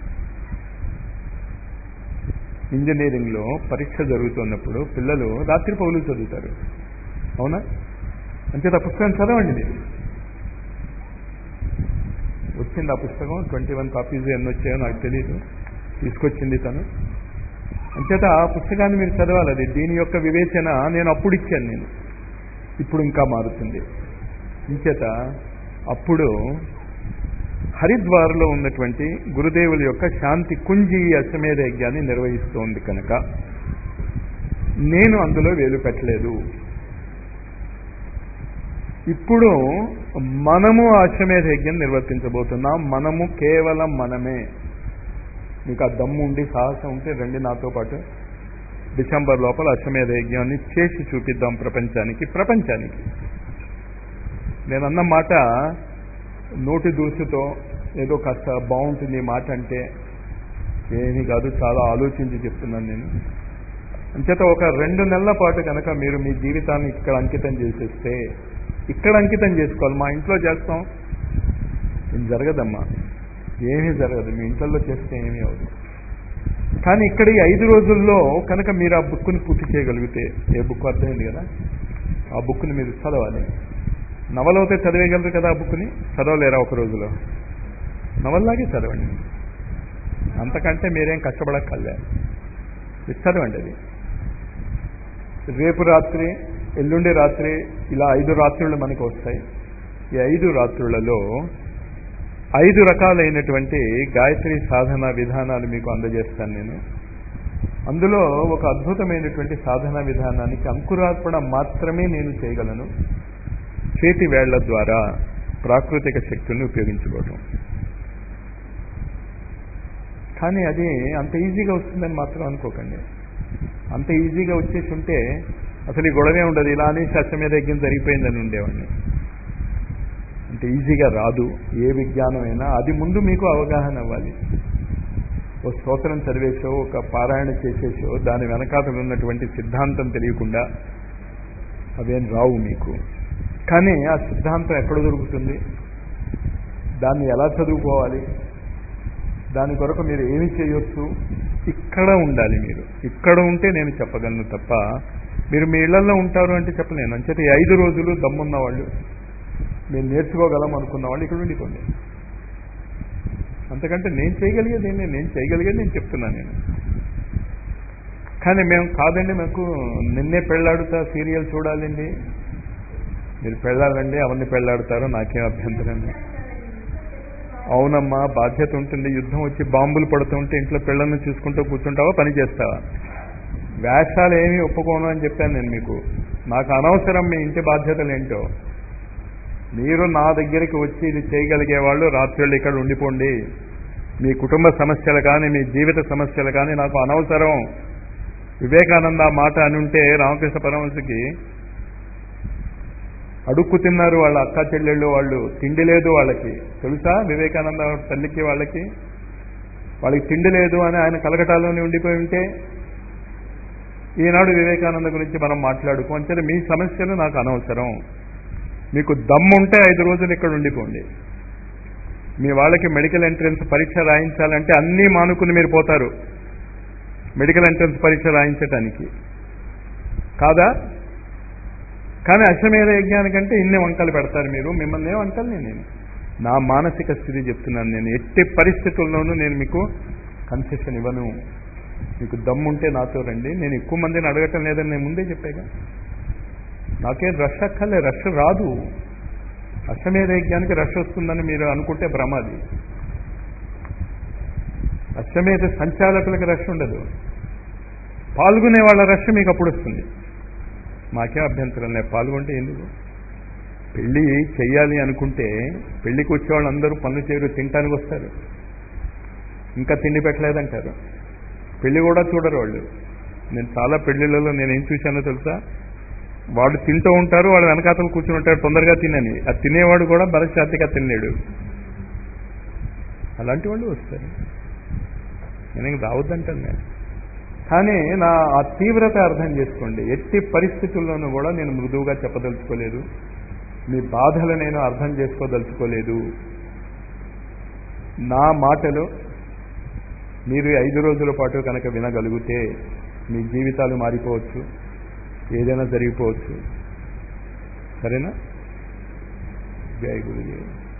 ఇంజనీరింగ్లో పరీక్ష జరుగుతున్నప్పుడు పిల్లలు రాత్రి పౌలు చదువుతారు, అవునా? అంచేత ఆ పుస్తకం చదవండి. మీరు వచ్చింది ఆ పుస్తకం, 21 కాపీస్ ఎన్ని వచ్చాయో నాకు తెలియదు, తీసుకొచ్చింది తను. అంచేత ఆ పుస్తకాన్ని మీరు చదవాలి. అది దీని యొక్క వివేచన నేను అప్పుడు ఇచ్చాను, ఇప్పుడు ఇంకా మారుతుంది. అంచేత అప్పుడు హరిద్వార్లో ఉన్నటువంటి గురుదేవుల యొక్క శాంతి కుంజి అశ్వమేధ యజ్ఞాన్ని నిర్వహిస్తోంది కనుక నేను అందులో వేలు పెట్టలేదు. ఇప్పుడు మనము అశ్వమేధ యజ్ఞం నిర్వర్తించబోతున్నాం. మనము కేవలం మనమే. మీకు ఆ దమ్ము ఉండి సాహసం ఉంటే రండి నాతో పాటు. డిసెంబర్ లోపల అశ్వమేధ యజ్ఞాన్ని చేసి చూపిద్దాం ప్రపంచానికి. నేనన్న మాట నోటి దూసుతో ఏదో కాస్త బాగుంటుంది మాట అంటే ఏమీ కాదు, చాలా ఆలోచించి చెప్తున్నాను నేను. అంచేత ఒక 2 నెలల పాటు కనుక మీరు మీ జీవితాన్ని ఇక్కడ అంకితం చేసేస్తే, ఇక్కడ అంకితం చేసుకోవాలి. మా ఇంట్లో చేస్తాం, ఏం జరగదమ్మా, ఏమీ జరగదు. మీ ఇంట్లో చేస్తే ఏమీ అవ్వదు. కానీ ఇక్కడ ఈ 5 రోజుల్లో కనుక మీరు ఆ బుక్ని పూర్తి చేయగలిగితే, ఏ బుక్ అర్థమైంది కదా, ఆ బుక్ని మీరు చదవాలి. నవలవుతే చదివేయగలరు కదా, ఆ బుక్ని చదవలేరా 1 రోజులో? నవల్లాగే చదవండి, అంతకంటే మీరేం కష్టపడక్కర్లే. చదవండి అది. రేపు రాత్రి, ఎల్లుండి రాత్రి, ఇలా 5 రాత్రులు మనకు వస్తాయి. ఈ 5 రాత్రులలో 5 రకాలైనటువంటి గాయత్రి సాధన విధానాలు మీకు అందజేస్తాను నేను. అందులో ఒక అద్భుతమైనటువంటి సాధన విధానానికి అంకురార్పణ మాత్రమే నేను చేయగలను. చేతి వేళ్ల ద్వారా ప్రాకృతిక శక్తుల్ని ఉపయోగించుకోవటం. కానీ అది అంత ఈజీగా వస్తుందని మాత్రం అనుకోకండి. అంత ఈజీగా వచ్చేసి ఉంటే అసలు ఈ గొడవే ఉండదు. ఇలా అనేసి అశ్వమేధ యజ్ఞం జరిగిపోయిందని ఉండేవాడిని. అంత ఈజీగా రాదు ఏ విజ్ఞానం అయినా. అది ముందు మీకు అవగాహన అవ్వాలి. ఒక స్తోత్రం చదివేసో, ఒక పారాయణ చేసేసో, దాని వెనకాతలు ఉన్నటువంటి సిద్ధాంతం తెలియకుండా అవేం రావు మీకు. కానీ ఆ సిద్ధాంతం ఎక్కడ దొరుకుతుంది, దాన్ని ఎలా చదువుకోవాలి, దాని కొరకు మీరు ఏమి చేయొచ్చు, ఇక్కడ ఉండాలి. మీరు ఇక్కడ ఉంటే నేను చెప్పగలను తప్ప మీరు మీ ఇళ్లలో ఉంటారు అంటే చెప్పలేను. అంచేత ఈ 5 రోజులు దమ్మున్న వాళ్ళు, మీరు నేర్చుకోగలం అనుకున్న వాళ్ళు ఇక్కడ ఉండిపోండి. అంతకంటే నేను చేయగలిగేది నేను చెప్తున్నాను నేను. కానీ మేము కాదండి, మాకు నిన్నే పెళ్ళాడుతా సీరియల్ చూడాలండి. మీరు పెళ్ళాలండి, అవన్నీ పెళ్ళాడుతారో నాకేం అభ్యంతరం లేదు. అవునమ్మా, బాధ్యత ఉంటుంది. యుద్ధం వచ్చి బాంబులు పడుతుంటే ఇంట్లో పిల్లల్ని చూసుకుంటూ కూర్చుంటావా, పని చేస్తావా? వేషాలు ఏమీ ఒప్పుకోను అని చెప్పాను నేను మీకు. నాకు అనవసరం మీ ఇంటి బాధ్యతలు ఏంటో. మీరు నా దగ్గరికి వచ్చి ఇది చేయగలిగే వాళ్ళు రాత్రుళ్ళు ఇక్కడ ఉండిపోండి. మీ కుటుంబ సమస్యలు కానీ మీ జీవిత సమస్యలు కానీ నాకు అనవసరం. వివేకానంద మాట అని ఉంటే రామకృష్ణ పరమహంసకి అడుక్కు తిన్నారు వాళ్ళ అక్క చెల్లెళ్ళు, వాళ్ళు తిండి లేదు వాళ్ళకి. తెలుసా వివేకానంద తల్లికి వాళ్ళకి తిండి లేదు అని ఆయన కలకటాలోనే ఉండిపోయి ఉంటే ఈనాడు వివేకానంద గురించి మనం మాట్లాడుకోవచ్చు. మీ సమస్యలు నాకు అనవసరం. మీకు దమ్ముంటే 5 రోజులు ఇక్కడ ఉండిపోండి. మీ వాళ్ళకి మెడికల్ ఎంట్రన్స్ పరీక్ష రాయించాలంటే అన్నీ మానుకుని మీరు పోతారు మెడికల్ ఎంట్రన్స్ పరీక్ష రాయించటానికి, కాదా? కానీ అశ్వమేధ యజ్ఞానికంటే ఇన్ని వంకలు పెడతారు మీరు. మిమ్మల్ని ఏమంటాను నేను, నా మానసిక స్థితి చెప్తున్నాను. నేను ఎట్టి పరిస్థితుల్లోనూ నేను మీకు కన్సెషన్ ఇవ్వను. మీకు దమ్ముంటే నాతో రండి. నేను ఎక్కువ మందిని అడగటం లేదని నేను ముందే చెప్పాగా. నాకేం రష్ అక్కర్లే, రష్ రాదు. అశ్వమేధ యజ్ఞానికి రష్ వస్తుందని మీరు అనుకుంటే భ్రమాది. అశ్వమేధ సంచాలకులకు రష్ ఉండదు, పాల్గొనే వాళ్ళ రష్ మీకు అప్పుడు వస్తుంది. మాకే అభ్యంతరం లేదు, పాల్గొంటే ఎందుకు? పెళ్ళి చెయ్యాలి అనుకుంటే పెళ్లికి వచ్చేవాళ్ళు అందరూ పనులు చేయరు, తినటానికి వస్తారు. ఇంకా తిండి పెట్టలేదంటారు. పెళ్లి కూడా చూడరు వాళ్ళు. నేను చాలా పెళ్లిళ్ళలో నేనేం చూశానో తెలుసా? వాడు తింటూ ఉంటారు, వాడు వెనకాతలు కూర్చుని ఉంటాడు తొందరగా తినని. ఆ తినేవాడు కూడా బలశాతిగా తినలేడు. అలాంటి వాళ్ళు వస్తారు. నేను రావద్దంటాను నేను. కానీ నా ఆ తీవ్రత అర్థం చేసుకోండి. ఎట్టి పరిస్థితుల్లోనూ కూడా నేను మృదువుగా చెప్పదలుచుకోలేదు. మీ బాధలు నేను అర్థం చేసుకోదలుచుకోలేదు. నా మాటలు మీరు 5 రోజుల పాటు కనుక వినగలిగితే మీ జీవితాలు మారిపోవచ్చు, ఏదైనా జరిగిపోవచ్చు. సరేనా? జై గురుదేవ్.